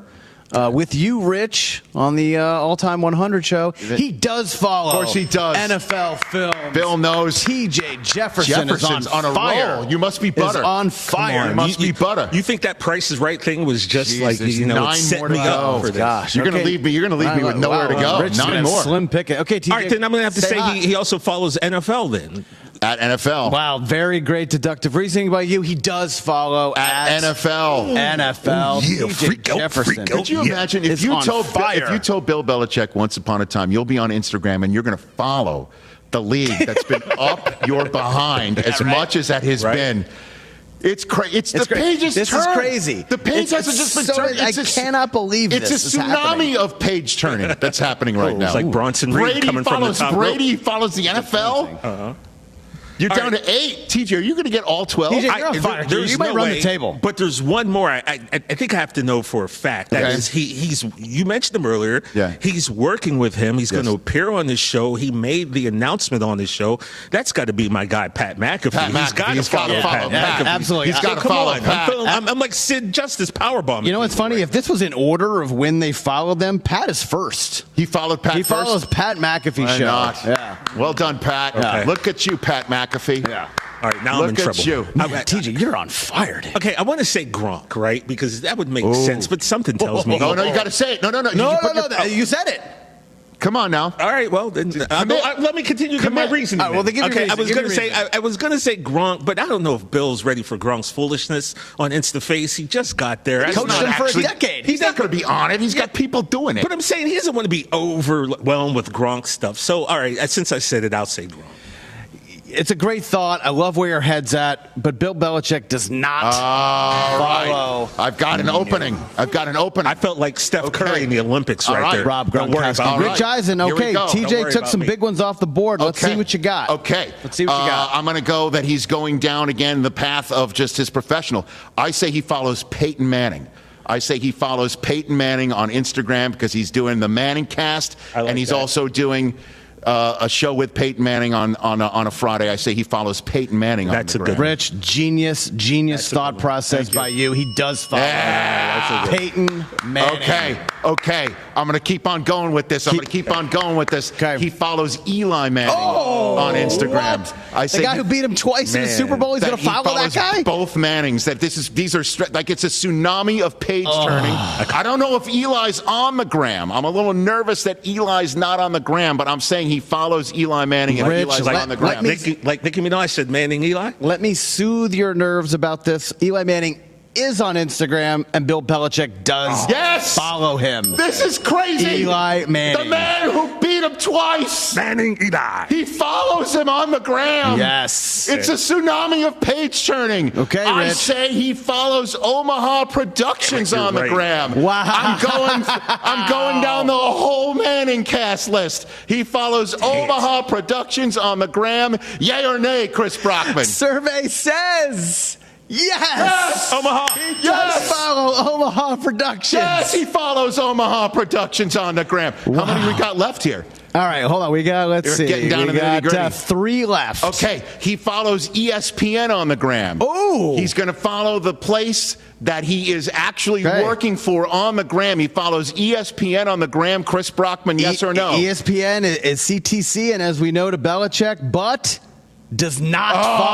Uh, with you, Rich, on the uh, all-time one hundred show. He does follow. Of course he does. N F L Films. Bill knows. T J Jefferson Jefferson's is on, on a fire. roll. You must be butter. Is on fire. You must be butter. You think that Price is Right thing was just Jesus, like, you know, nine set more to me go. up for this? Gosh, You're okay. going to leave me. You're going to leave me with nowhere to go. Rich Nine more. Slim pick. Okay, T J. All right, then I'm going to have to say hi. he, he also follows N F L then. At N F L. Wow, very great deductive reasoning by you. He does follow At, at, N F L. N F L. Yeah, T J freak out, Jefferson. freak out. Could you imagine if Is you on told fire. if you told Bill Belichick once upon a time you'll be on Instagram and you're going to follow the league that's been up your behind as right. much as that has Right. been. It's crazy. It's, It's the cra- page is This turned. is crazy. The page It's- hasn't it's just been so- turned. I It's a- cannot believe it's this a is tsunami happening. of page turning that's happening right Oh, now. it's like Bronson Reed Brady coming from the follows top rope. Brady follows the N F L. Uh-huh. You're All down right. to eight. T J, are you going to get all twelve? T J, you're on I- fire. there's You might no run the way, table. But there's one more. I, I, I think I have to know for a fact. That Okay. is, he, he's. You mentioned him earlier. Yeah. He's working with him. He's Yes. going to appear on this show. He made the announcement on this show. That's got to be my guy, Pat McAfee. Pat he's McAfee. got to He's gotta follow, follow Pat Pat. McAfee. Absolutely. He's Uh, got to Come follow on, Pat. I'm, feeling, I'm, I'm like Sid Justice powerbomb. You know what's funny? If this was in order of when they followed them, Pat is first. He followed Pat He first? follows Pat McAfee Why show. not? Yeah. Well done, Pat. Okay. Look at you, Pat McAfee. Yeah. All right, now Look I'm in at trouble. you. I- Man, T J, you're on fire, dude. Okay, I want to say Gronk, right? Because that would make sense, but something tells me. No, no, you got to say it. No, no, no. No, You no, put no, your- no. You said it. Come on now. All right, well then, uh, Commit. uh, let me continue to my Commit. reasoning. All right, well, then give your okay, reason. I was Give going to your say, reason. I, I was going to say Gronk, but I don't know if Bill's ready for Gronk's foolishness on InstaFace. He just got there. That's Coached not him for a actually- decade. He's not going to be on it. He's got people doing it. But I'm saying he doesn't want to be overwhelmed with Gronk stuff. So, all right, since I said it, I'll say Gronk. It's a great thought. I love where your head's at, but Bill Belichick does not All follow. right. I've got an opening. I've got an opening. I felt like Steph Okay. Curry in the Olympics All right, right, there. Rob Don't worry Gronkowski. about All me. right. Rich Eisen, Here we okay. go. T Don't J worry took about some me. big ones off the board. Let's see what you got. Okay. Let's see what you Uh, got. I'm going to go that he's going down again the path of just his professional. I say he follows Peyton Manning. I say he follows Peyton Manning on Instagram because he's doing the Manning cast, I like and he's that. also doing uh, a show with Peyton Manning on on a, on a Friday. I say he follows Peyton Manning. That's on a the good gram. Rich, genius, genius That's a thought good one. process Thank you. by you. He does follow Yeah. Peyton Manning. Okay, okay. I'm going to keep on going with this. I'm going to keep on going with this. Okay. He follows Eli Manning on Instagram. What? I the say guy he- who beat him twice in the Man, Super Bowl, he's that going to he follow that follows guy? Both Mannings. That this is these are stre- like it's a tsunami of page turning. I don't know if Eli's on the gram. I'm a little nervous that Eli's not on the gram, but I'm saying he follows Eli Manning and Rich, Eli's let- on the let gram. me- Nicki, like Nicki Minaj said, Manning Eli. Let me soothe your nerves about this. Eli Manning is on Instagram, and Bill Belichick does Yes! follow him. This is crazy. Eli Manning. The man who beat him twice. Manning Eli. He follows him on the gram. Yes. It's a tsunami of page turning. Okay, I Rich. say he follows Omaha Productions You're on the right. gram. Wow. I'm going I'm going down the whole Manning cast list. He follows Omaha Productions on the gram. Yay or nay, Chris Brockman? Survey says yes. Yes! Omaha. Does Yes! follow Omaha Productions. Yes, he follows Omaha Productions on the gram. How many we got left here? All right, hold on. We got, let's You're see. getting down we to the got nitty-gritty. uh, three left. Okay, he follows E S P N on the gram. Ooh. He's going to follow the place that he is actually Okay. working for on the gram. He follows E S P N on the gram. Chris Brockman, yes E- or no? E S P N is, is C T C, and as we know, to Belichick, but does not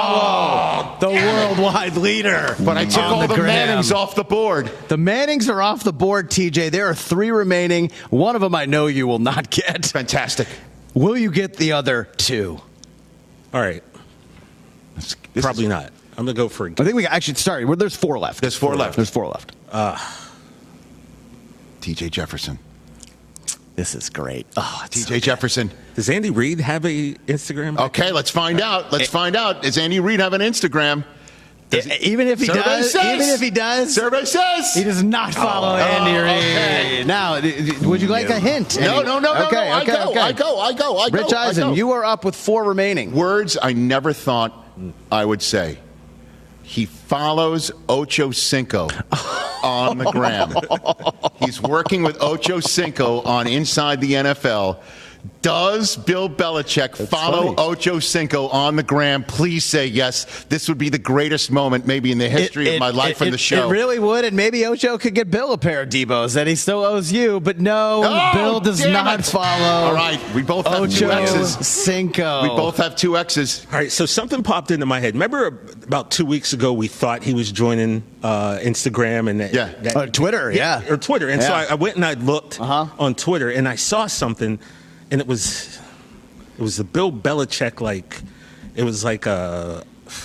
follow the worldwide leader. but I took on all the, gram. Mannings off the board. The Mannings are off the board, T J. There are three remaining. One of them I know you will not get. Fantastic. Will you get the other two? All right. This Probably is- not. I'm going to go for a I think we actually sorry. well, There's four left. There's four left. There's four left. T J Jefferson. This is great. Oh, it's T so J Jefferson. Does Andy Reid have a Instagram? Okay, let's find out. Let's find out. Does Andy Reid have an Instagram? E- even if he Survey does, says- even if he does, Survey says. he does not follow Andy Reid. okay. Now, d- d- would you like a hint? No, no, no, no, okay, no. I okay, go, okay. I go, I go, I go. Rich I Eisen, go. you are up with four remaining. Words I never thought I would say. He follows Ocho Cinco on the gram. He's working with Ocho Cinco on Inside the N F L. Does Bill Belichick That's follow funny. Ocho Cinco on the gram? Please say yes. This would be the greatest moment maybe in the history It- of it- my life it, on the show. It really would, and maybe Ocho could get Bill a pair of Debos that he still owes you, but no, Oh, Bill does damn not it. follow. All right, we both have two Ocho X's. Cinco. We both have two X's. All right, so something popped into my head. Remember about two weeks ago, we thought he was joining uh, Instagram and that, Yeah. that- Uh, Twitter, yeah. or Twitter. And so Yeah. I, I went and I looked Uh-huh. on Twitter, and I saw something, and it was it was the Bill Belichick, like it was like a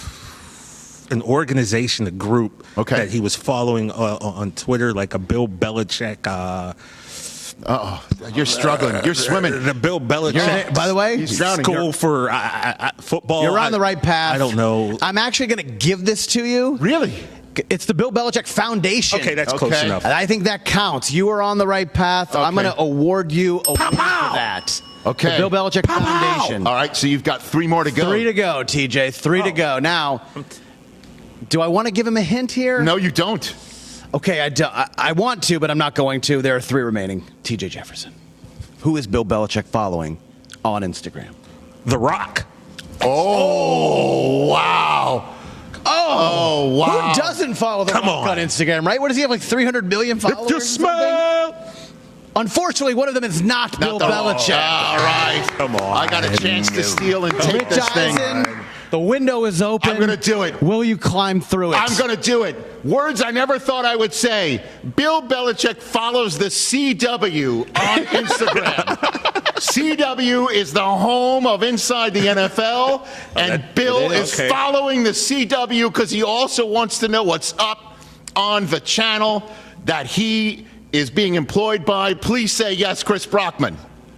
an organization, a group Okay. that he was following uh, on Twitter, like a Bill Belichick. Uh, Oh, you're struggling. You're swimming. The Bill Belichick. You're- by the way, He's drowning. School You're- for uh, uh, football. You're on I- the right path. I don't know. I'm actually going to give this to you. Really? It's the Bill Belichick Foundation. Okay, that's close Okay. enough. And I think that counts. You are on the right path. I'm Okay. going to award you a win for pow. that. Okay. The Bill Belichick Pow, pow. Foundation. All right, so you've got three more to go. Three to go, T J. Three to Oh. go. Now, do I want to give him a hint here? No, you don't. Okay, I, do, I, I want to, but I'm not going to. There are three remaining. T J Jefferson. Who is Bill Belichick following on Instagram? The Rock. Oh, wow. Oh, wow. Who doesn't follow the Come Rock on. on. Instagram, right? What does he have, like three hundred million followers? If you or something? smell. Unfortunately, one of them is not, Not Bill the- Belichick. All right. Come on. I got a chance to steal and take Rich this thing. Eisen, the window is open. I'm gonna do it. Will you climb through it? I'm going to do it. Words I never thought I would say. Bill Belichick follows the C W on Instagram. C W is the home of Inside the N F L, and that- Bill it is is. Okay. following the C W because he also wants to know what's up on the channel that he is being employed by. Please say yes, Chris Brockman.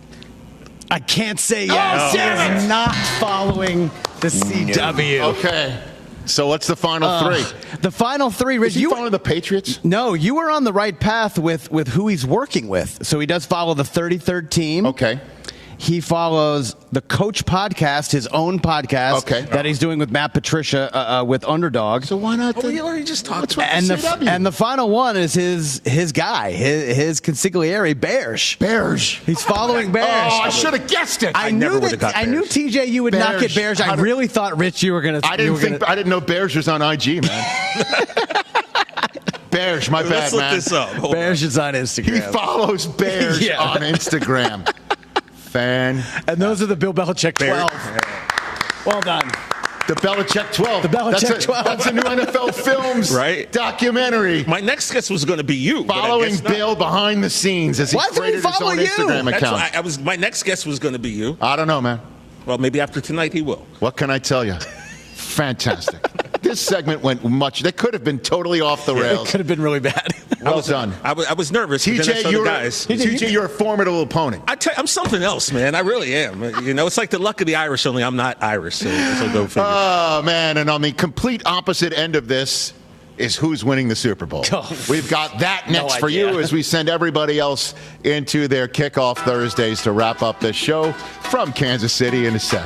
I can't say yes. Oh, damn He is it. not following the C W. Okay. So what's the final Uh, three? The final three, Rich. Is he You, following the Patriots? no, you were on the right path with, with who he's working with. So he does follow the thirty-third team. Okay. He follows the Coach podcast, his own podcast Okay. that he's doing with Matt Patricia uh, uh, with Underdog. So why not? Oh, we already just talked What's about with and the the C W? and the final one is his his guy, his, his consigliere, Bears. Bears. He's following Bears. Oh, I should have guessed it. I, I knew never that. would've got I knew Bears. T J, you would not Bears. get Bears. I How did- really thought, Rich, you were going to. I didn't think. I didn't know Bears was on I G, man. Bears, my bad, Let's look man. this up. Hold Bears is on He Instagram, follows Bears Yeah. on Instagram. Fan. and those are the Bill Belichick Bear- twelve. Well done. The Belichick twelve. The Belichick that's a, twelve. That's a new N F L Films Right. documentary. on. My next guess was going to be you. but I Following guess not. Bill behind the scenes as he Why did he created his follow own you? Instagram That's account. why I was. My next guess was going to be you. I don't know, man. Well, maybe after tonight he will. What can I tell you? Fantastic. This segment went much. They could have been totally off the It rails. could have been really bad. Well I was, done. I was, I was nervous. but then I saw T J, the you're, guys. T J, you're a formidable opponent. I tell you, I'm something else, man. I really am. You know, it's like the luck of the Irish. Only I'm not Irish, so, so go figure. Oh, man. And on the complete opposite end of this is who's winning the Super Bowl. Oh. We've got that No next for you idea. as we send everybody else into their kickoff Thursdays to wrap up this show from Kansas City in a sec.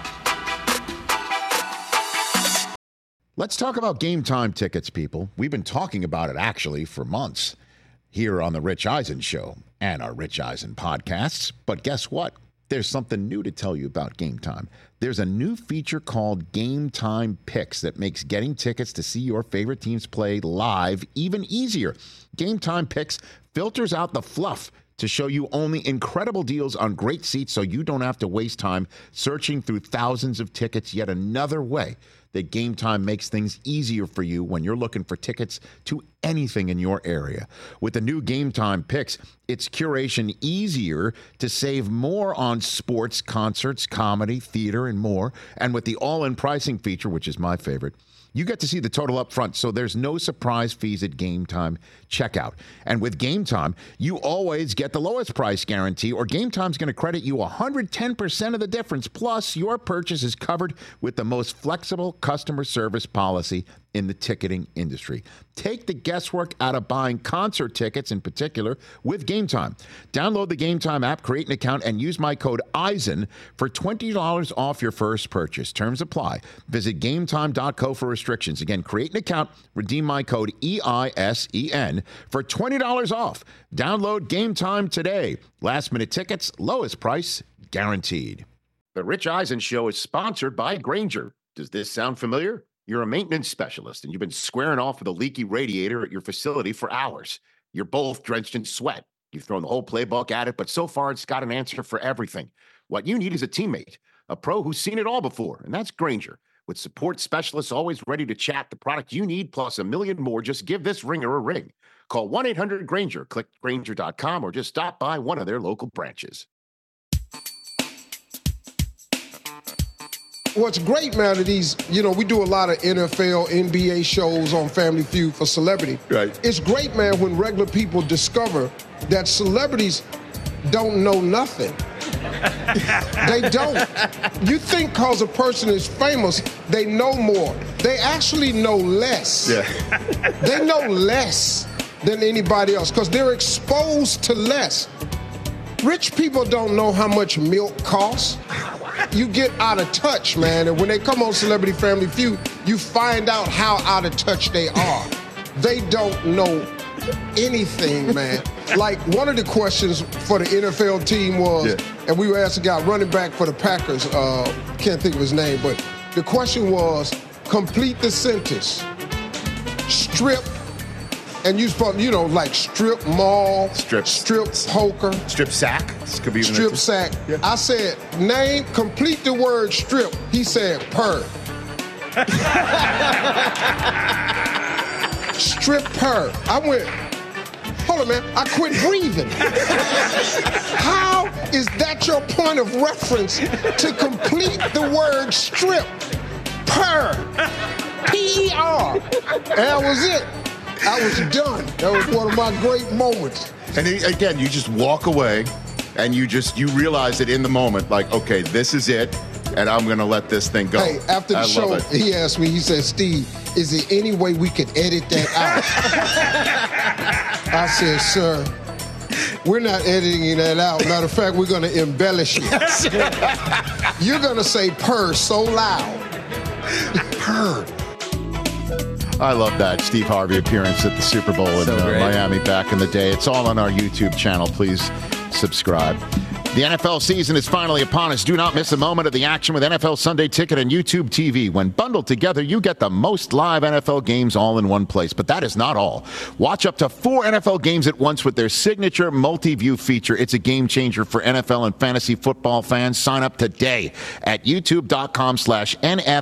Let's talk about game time tickets, people. We've been talking about it actually for months here on the Rich Eisen Show and our Rich Eisen podcasts. But guess what? There's something new to tell you about Game Time. There's a new feature called Game Time Picks that makes getting tickets to see your favorite teams play live even easier. Game Time Picks filters out the fluff to show you only incredible deals on great seats so you don't have to waste time searching through thousands of tickets. Yet another way that Game Time makes things easier for you when you're looking for tickets to anything in your area. With the new Game Time Picks, it's curation easier to save more on sports, concerts, comedy, theater, and more. And with the all-in pricing feature, which is my favorite, you get to see the total up front, so there's no surprise fees at Game Time checkout. And with Game Time, you always get the lowest price guarantee, or Game Time's going to credit you one hundred ten percent of the difference. Plus, your purchase is covered with the most flexible customer service policy in the ticketing industry. Take the guesswork out of buying concert tickets in particular with Game Time. Download the Game Time app, create an account, and use my code EISEN for twenty dollars off your first purchase. Terms apply. Visit gametime dot co for restrictions. Again, create an account, redeem my code E I S E N for twenty dollars off. Download Game Time today. Last minute tickets, lowest price guaranteed. The Rich Eisen Show is sponsored by Grainger. Does this sound familiar? You're a maintenance specialist, and you've been squaring off with a leaky radiator at your facility for hours. You're both drenched in sweat. You've thrown the whole playbook at it, but so far it's got an answer for everything. What you need is a teammate, a pro who's seen it all before, and that's Grainger. With support specialists always ready to chat the product you need, plus a million more, just give this ringer a ring. Call one eight hundred Grainger, click Grainger dot com, or just stop by one of their local branches. What's great, man, are these, you know, we do a lot of N F L, N B A shows on Family Feud for celebrity. Right. It's great, man, when regular people discover that celebrities don't know nothing. They don't. You think because a person is famous, they know more. They actually know less. Yeah. They know less than anybody else because they're exposed to less. Rich people don't know how much milk costs. You get out of touch, man. And when they come on Celebrity Family Feud, you find out how out of touch they are. They don't know anything, man. Like, one of the questions for the N F L team was, yeah. and we were asked a guy running back for the Packers, uh, can't think of his name, but the question was, complete the sentence. Strip, and you supposed, you know, like strip mall, strip, strip poker, strip sack. This could be strip sack. Yeah. I said, name, complete the word strip. He said, per. Strip per. I went, hold on, man. I quit breathing. How is that your point of reference to complete the word strip? Per. P E R. And that was it. I was done. That was one of my great moments. And again, you just walk away and you just, you realize it in the moment, like, okay, this is it, and I'm going to let this thing go. Hey, after the I show, he asked me, he said, Steve, is there any way we could edit that out? I said, sir, we're not editing that out. Matter of fact, we're going to embellish it. You're going to say purr so loud. Purr. I love that Steve Harvey appearance at the Super Bowl in So uh, great. Miami back in the day. It's all on our YouTube channel. Please subscribe. The N F L season is finally upon us. Do not miss a moment of the action with N F L Sunday Ticket and YouTube T V. When bundled together, you get the most live N F L games all in one place. But that is not all. Watch up to four N F L games at once with their signature multi-view feature. It's a game changer for N F L and fantasy football fans. Sign up today at youtube.com slash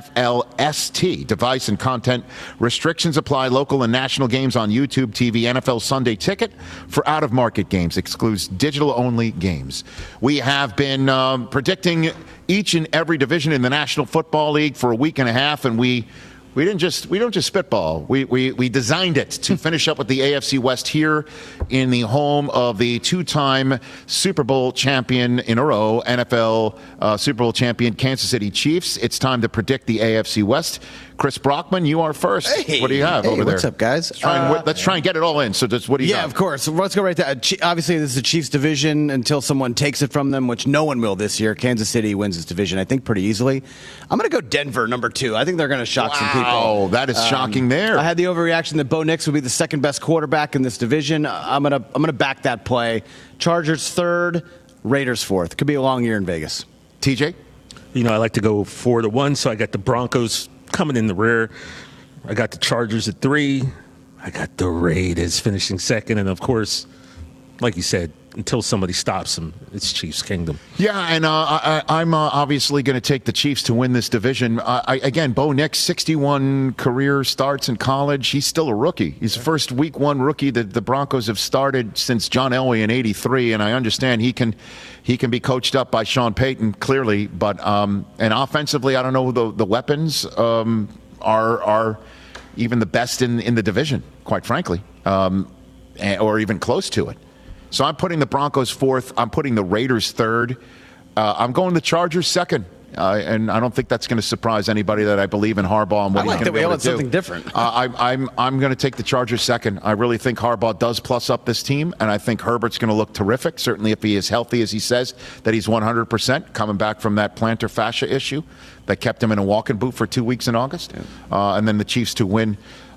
NFLST. Device and content restrictions apply. Local and national games on YouTube T V. N F L Sunday Ticket for out-of-market games. Excludes digital-only games. We have been um, predicting each and every division in the National Football League for a week and a half, and we we didn't just we don't just spitball. We we we designed it to finish up with the A F C West here in the home of the two-time Super Bowl champion in a row, N F L uh, Super Bowl champion Kansas City Chiefs. It's time to predict the A F C West. Chris Brockman, you are first. Hey, what do you have hey, over there? What's up, guys? Let's try, and, uh, let's try and get it all in. So, just what do you yeah, have? of course. Let's go right there. Obviously, this is the Chiefs' division until someone takes it from them, which no one will this year. Kansas City wins this division, I think, pretty easily. I'm going to go Denver, number two. I think they're going to shock wow, some people. Oh, that is um, shocking there. I had the overreaction that Bo Nix would be the second best quarterback in this division. I'm going to I'm going to back that play. Chargers third, Raiders fourth. Could be a long year in Vegas. T J? You know, I like to go four to one, so I got the Broncos coming in the rear. I got the Chargers at three. I got the Raiders finishing second. And, of course, like you said, until somebody stops them, it's Chiefs Kingdom. Yeah, and uh, I, I'm uh, obviously going to take the Chiefs to win this division. Uh, I, again, Bo Nix, sixty-one career starts in college. He's still a rookie. He's the first week one rookie that the Broncos have started since John Elway in eighty-three, and I understand he can he can be coached up by Sean Payton, clearly. But um, and offensively, I don't know who the, the weapons um, are are even the best in, in the division, quite frankly, um, or even close to it. So I'm putting the Broncos fourth. I'm putting the Raiders third. Uh, I'm going the Chargers second. Uh, and I don't think that's going to surprise anybody that I believe in Harbaugh and what I like he's that going to we be all able had to do. something different. uh, I, I'm I'm going to take the Chargers second. I really think Harbaugh does plus up this team, and I think Herbert's going to look terrific. Certainly, if he is healthy as he says that he's one hundred percent coming back from that plantar fascia issue that kept him in a walking boot for two weeks in August, yeah. uh, and then the Chiefs to win.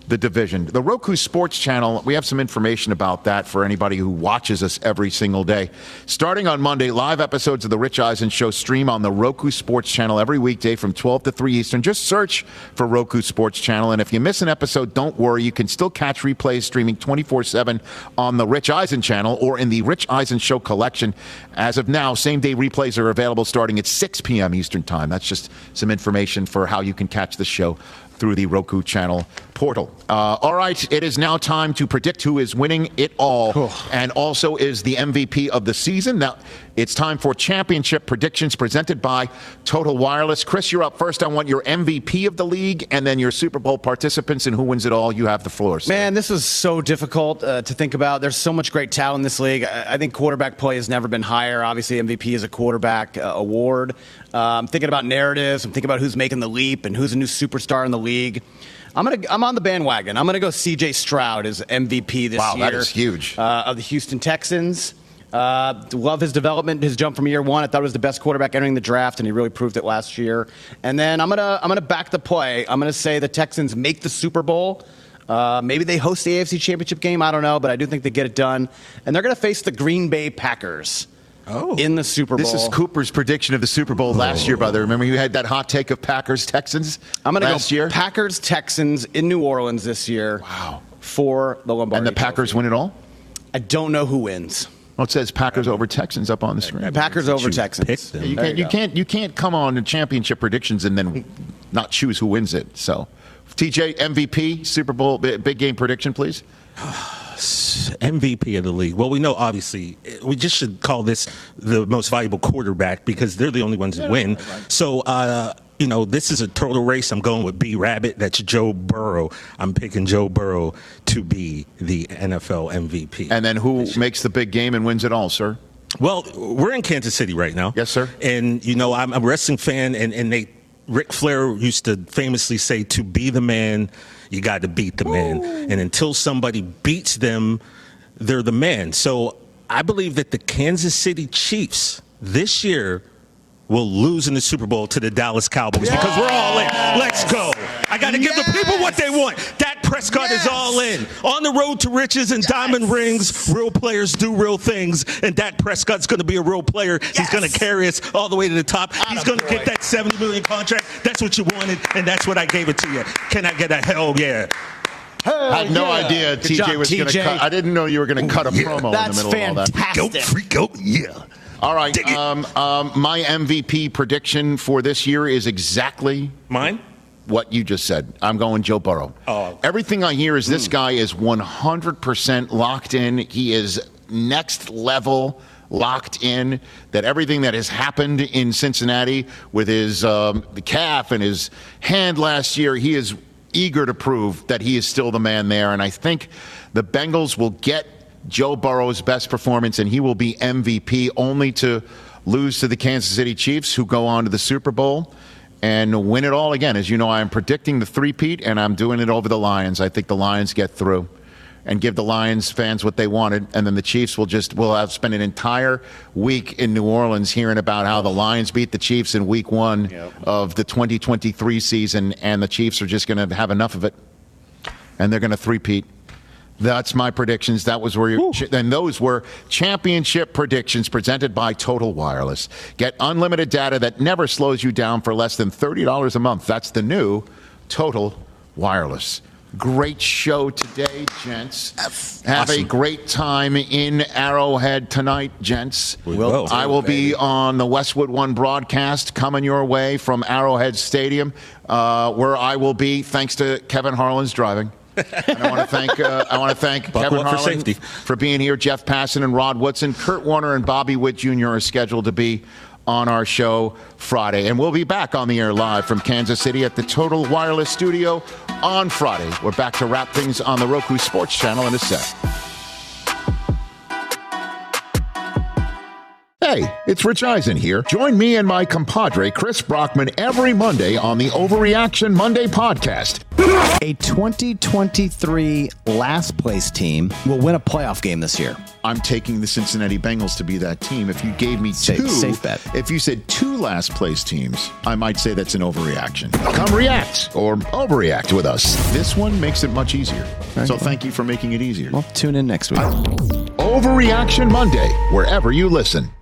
the division. The Roku Sports Channel, we have some information about that for anybody who watches us every single day. Starting on Monday, live episodes of The Rich Eisen Show stream on the Roku Sports Channel every weekday from twelve to three Eastern. Just search for Roku Sports Channel, and if you miss an episode, don't worry. You can still catch replays streaming twenty-four seven on the Rich Eisen Channel or in the Rich Eisen Show collection. As of now, same-day replays are available starting at six p.m. Eastern Time. That's just some information for how you can catch the show through the Roku Channel portal. Uh, all right, it is now time to predict who is winning it all oh. and also is the M V P of the season. Now, it's time for championship predictions presented by Total Wireless. Chris, you're up first. I want your M V P of the league and then your Super Bowl participants and who wins it all. You have the floor. So. Man, this is so difficult uh, to think about. There's so much great talent in this league. I, I think quarterback play has never been higher. Obviously, M V P is a quarterback uh, award. Uh, I'm thinking about narratives. I'm thinking about who's making the leap and who's a new superstar in the league. I'm gonna. I'm on the bandwagon. I'm gonna go C J Stroud as M V P this wow, year. Wow, that is huge. Uh, of the Houston Texans. Uh, love his development, his jump from year one. I thought he was the best quarterback entering the draft, and he really proved it last year. And then I'm gonna. I'm gonna back the play. I'm gonna say the Texans make the Super Bowl. Uh, maybe they host the A F C Championship game. I don't know, but I do think they get it done. And they're gonna face the Green Bay Packers. Oh. In the Super Bowl. This is Cooper's prediction of the Super Bowl oh. last year, brother. Remember you had that hot take of Packers-Texans I'm gonna last go year? Packers-Texans in New Orleans this year. Wow. For the Lombardi And the Packers Trophy. win it all? I don't know who wins. Well, it says Packers over Texans up on the screen. Packers over Texans. Yeah, you, can't, you, you, can't, you can't come on to championship predictions and then not choose who wins it. So, T J, M V P, Super Bowl, big game prediction, please. M V P of the league. Well, we know, obviously, we just should call this the most valuable quarterback because they're the only ones that win. So, uh, you know, this is a total race. I'm going with B. Rabbit. That's Joe Burrow. I'm picking Joe Burrow to be the N F L M V P. And then who makes the big game and wins it all, sir? Well, we're in Kansas City right now. Yes, sir. And, you know, I'm a wrestling fan, and, and they Ric Flair used to famously say, to be the man, you got to beat the man. Ooh. And until somebody beats them, they're the man. So I believe that the Kansas City Chiefs this year will lose in the Super Bowl to the Dallas Cowboys yes. because we're all in. Let's go. I got to yes. give the people what they want. Dak Prescott yes. is all in. On the road to riches and yes. diamond rings, real players do real things, and Dak Prescott's going to be a real player. Yes. He's going to carry us all the way to the top. Atta He's going to get that seventy million dollars contract. That's what you wanted, and that's what I gave it to you. Can I get a hell yeah? Hell I had no yeah. idea T J job, was going to cut. I didn't know you were going to cut a yeah. promo That's in the middle fantastic. of all that. Freak out, freak out, yeah. All right, um, um, my M V P prediction for this year is exactly mine. What you just said. I'm going Joe Burrow. Oh. Everything I hear is this mm. guy is one hundred percent locked in. He is next level locked in. That everything that has happened in Cincinnati with his um, the calf and his hand last year, he is eager to prove that he is still the man there. And I think the Bengals will get Joe Burrow's best performance, and he will be M V P, only to lose to the Kansas City Chiefs, who go on to the Super Bowl and win it all again. As you know, I'm predicting the three-peat, and I'm doing it over the Lions. I think the Lions get through and give the Lions fans what they wanted, and then the Chiefs will just will have spent an entire week in New Orleans hearing about how the Lions beat the Chiefs in week one yep. of the twenty twenty-three season, and the Chiefs are just going to have enough of it, and they're going to three-peat. That's my predictions. That was where you and those were championship predictions presented by Total Wireless. Get unlimited data that never slows you down for less than thirty dollars a month. That's the new Total Wireless. Great show today, gents. Have awesome. a great time in Arrowhead tonight, gents. We will. I will be on the Westwood One broadcast coming your way from Arrowhead Stadium, uh, where I will be thanks to Kevin Harlan's driving. And I want to thank uh, I want to thank Kevin Harlan for, for being here. Jeff Passan and Rod Woodson, Kurt Warner and Bobby Witt Junior are scheduled to be on our show Friday, and we'll be back on the air live from Kansas City at the Total Wireless Studio on Friday. We're back to wrap things on the Roku Sports Channel in a sec. Hey. It's Rich Eisen here. Join me and my compadre, Chris Brockman, every Monday on the Overreaction Monday podcast. A twenty twenty-three last place team will win a playoff game this year. I'm taking the Cincinnati Bengals to be that team. If you gave me Safe- two, safe bet. If you said two last place teams, I might say that's an overreaction. Come react or overreact with us. This one makes it much easier. Right. So thank you for making it easier. Well, tune in next week. Overreaction Monday, wherever you listen.